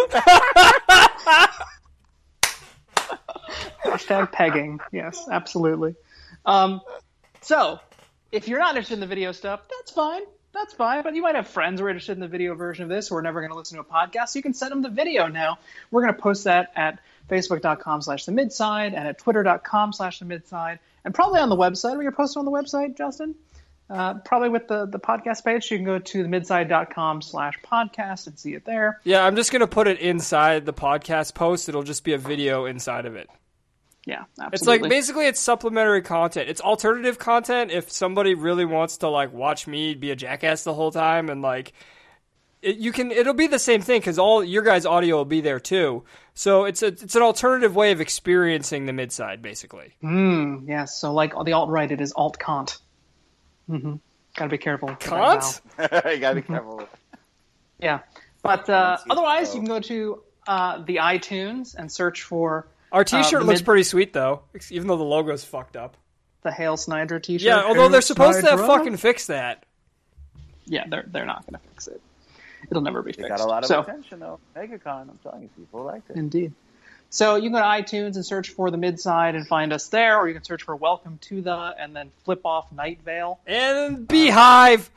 hashtag pegging. Yes, absolutely. Um, so, if you're not interested in the video stuff, that's fine. That's fine. But you might have friends who are interested in the video version of this who are never going to listen to a podcast. So you can send them the video now. We're going to post that at facebook.com slash the midside and at twitter.com slash the midside and probably on the website. Are we going to post it on the website, Justin? Uh, probably with the, the podcast page. You can go to the midside.com slash podcast and see it there. Yeah, I'm just gonna put it inside the podcast post. It'll just be a video inside of it. Yeah, absolutely. It's like basically it's supplementary content. It's alternative content if somebody really wants to like watch me be a jackass the whole time and like it, you can. It'll be the same thing because all your guys' audio will be there too. So it's a it's an alternative way of experiencing the midside, basically. Mm, yes, so like the alt-right, it is alt-cont. Mm-hmm. Gotta be careful. with that Cont? vowel. You gotta be careful. Yeah. But uh, Fancy otherwise, stuff. you can go to uh, the iTunes and search for Our T-shirt the looks mid- pretty sweet though, even though the logo's fucked up. the Hail Snyder t-shirt. Yeah, although Hail they're supposed to Snyder. fucking fix that. Yeah, they're, they're not going to fix it. It'll never be They fixed. got a lot of so, attention though. MegaCon, I'm telling you, people liked it. Indeed. So you can go to iTunes and search for the Midside and find us there, or you can search for Welcome to the and then flip off Night Vale And Beehive.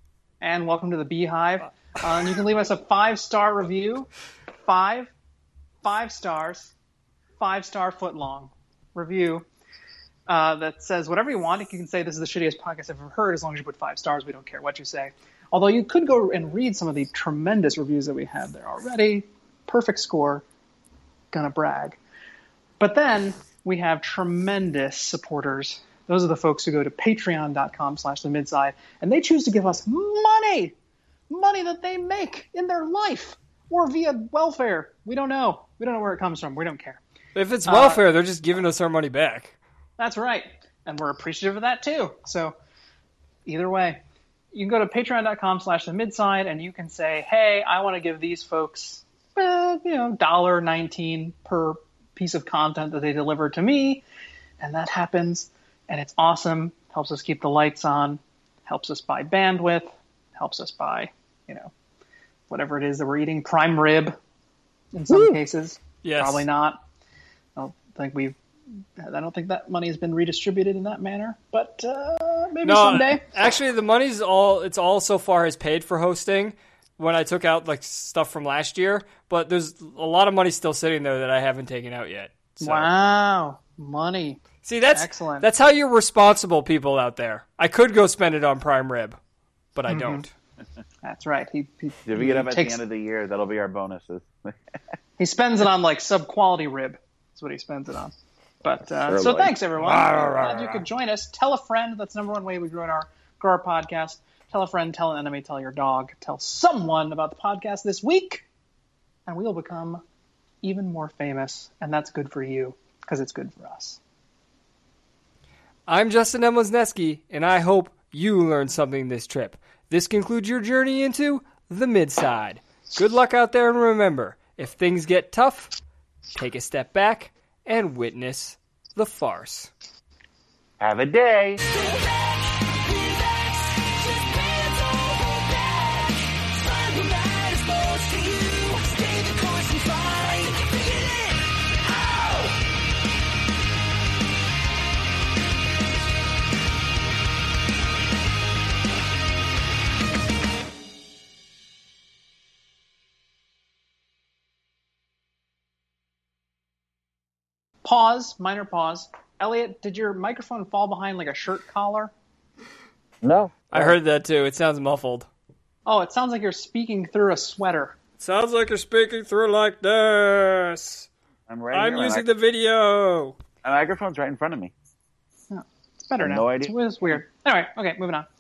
and Welcome to the Beehive. Uh, and you can leave us a five-star review. Five. Five stars. Five-star foot-long review uh, that says whatever you want. You can say this is the shittiest podcast I've ever heard as long as you put five stars. We don't care what you say. Although you could go and read some of the tremendous reviews that we have there already. Perfect score. Gonna brag. But then we have tremendous supporters. Those are the folks who go to patreon.com slash the midside and they choose to give us money. Money that they make in their life or via welfare. We don't know. We don't know where it comes from. We don't care. If it's welfare, they're just giving us our money back. That's right. And we're appreciative of that too. So either way, you can go to patreon.com slash the midside and you can say, hey, I want to give these folks Uh, you know, one dollar nineteen per piece of content that they deliver to me, and that happens, and it's awesome. Helps us keep the lights on, helps us buy bandwidth, helps us buy, you know, whatever it is that we're eating, prime rib, in some Woo! cases. Yes. Probably not. I don't think we've. I don't think that money has been redistributed in that manner, but uh, maybe No, someday. actually, the money's all. It's all so far has paid for hosting. when I took out like stuff from last year, but there's a lot of money still sitting there that I haven't taken out yet. So. Wow, money. See, that's Excellent. That's how you're responsible people out there. I could go spend it on prime rib, but I Mm-hmm. don't. That's right. He, he, If we he get up at takes, the end of the year, that'll be our bonuses. he spends it on like sub-quality rib. That's what he spends it on. But uh, Sure, so like- thanks everyone. Glad you could join us. Tell a friend. That's the number one way we grow our grow our podcast. Tell a friend. Tell an enemy. Tell your dog. Tell someone about the podcast this week, and we will become even more famous. And that's good for you because it's good for us. I'm Justin M. Lesneski, and I hope you learned something this trip. This concludes your journey into the Midside. Good luck out there, and remember, if things get tough, take a step back and witness the farce. Have a day. Pause. Minor pause. Elliot, did your microphone fall behind like a shirt collar? No. I heard that too. It sounds muffled. Oh, it sounds like you're speaking through a sweater. Sounds like you're speaking through like this. I'm right I'm here. using My, the video. my microphone's right in front of me. It's better I have now. no idea. It was weird. Anyway, okay, moving on.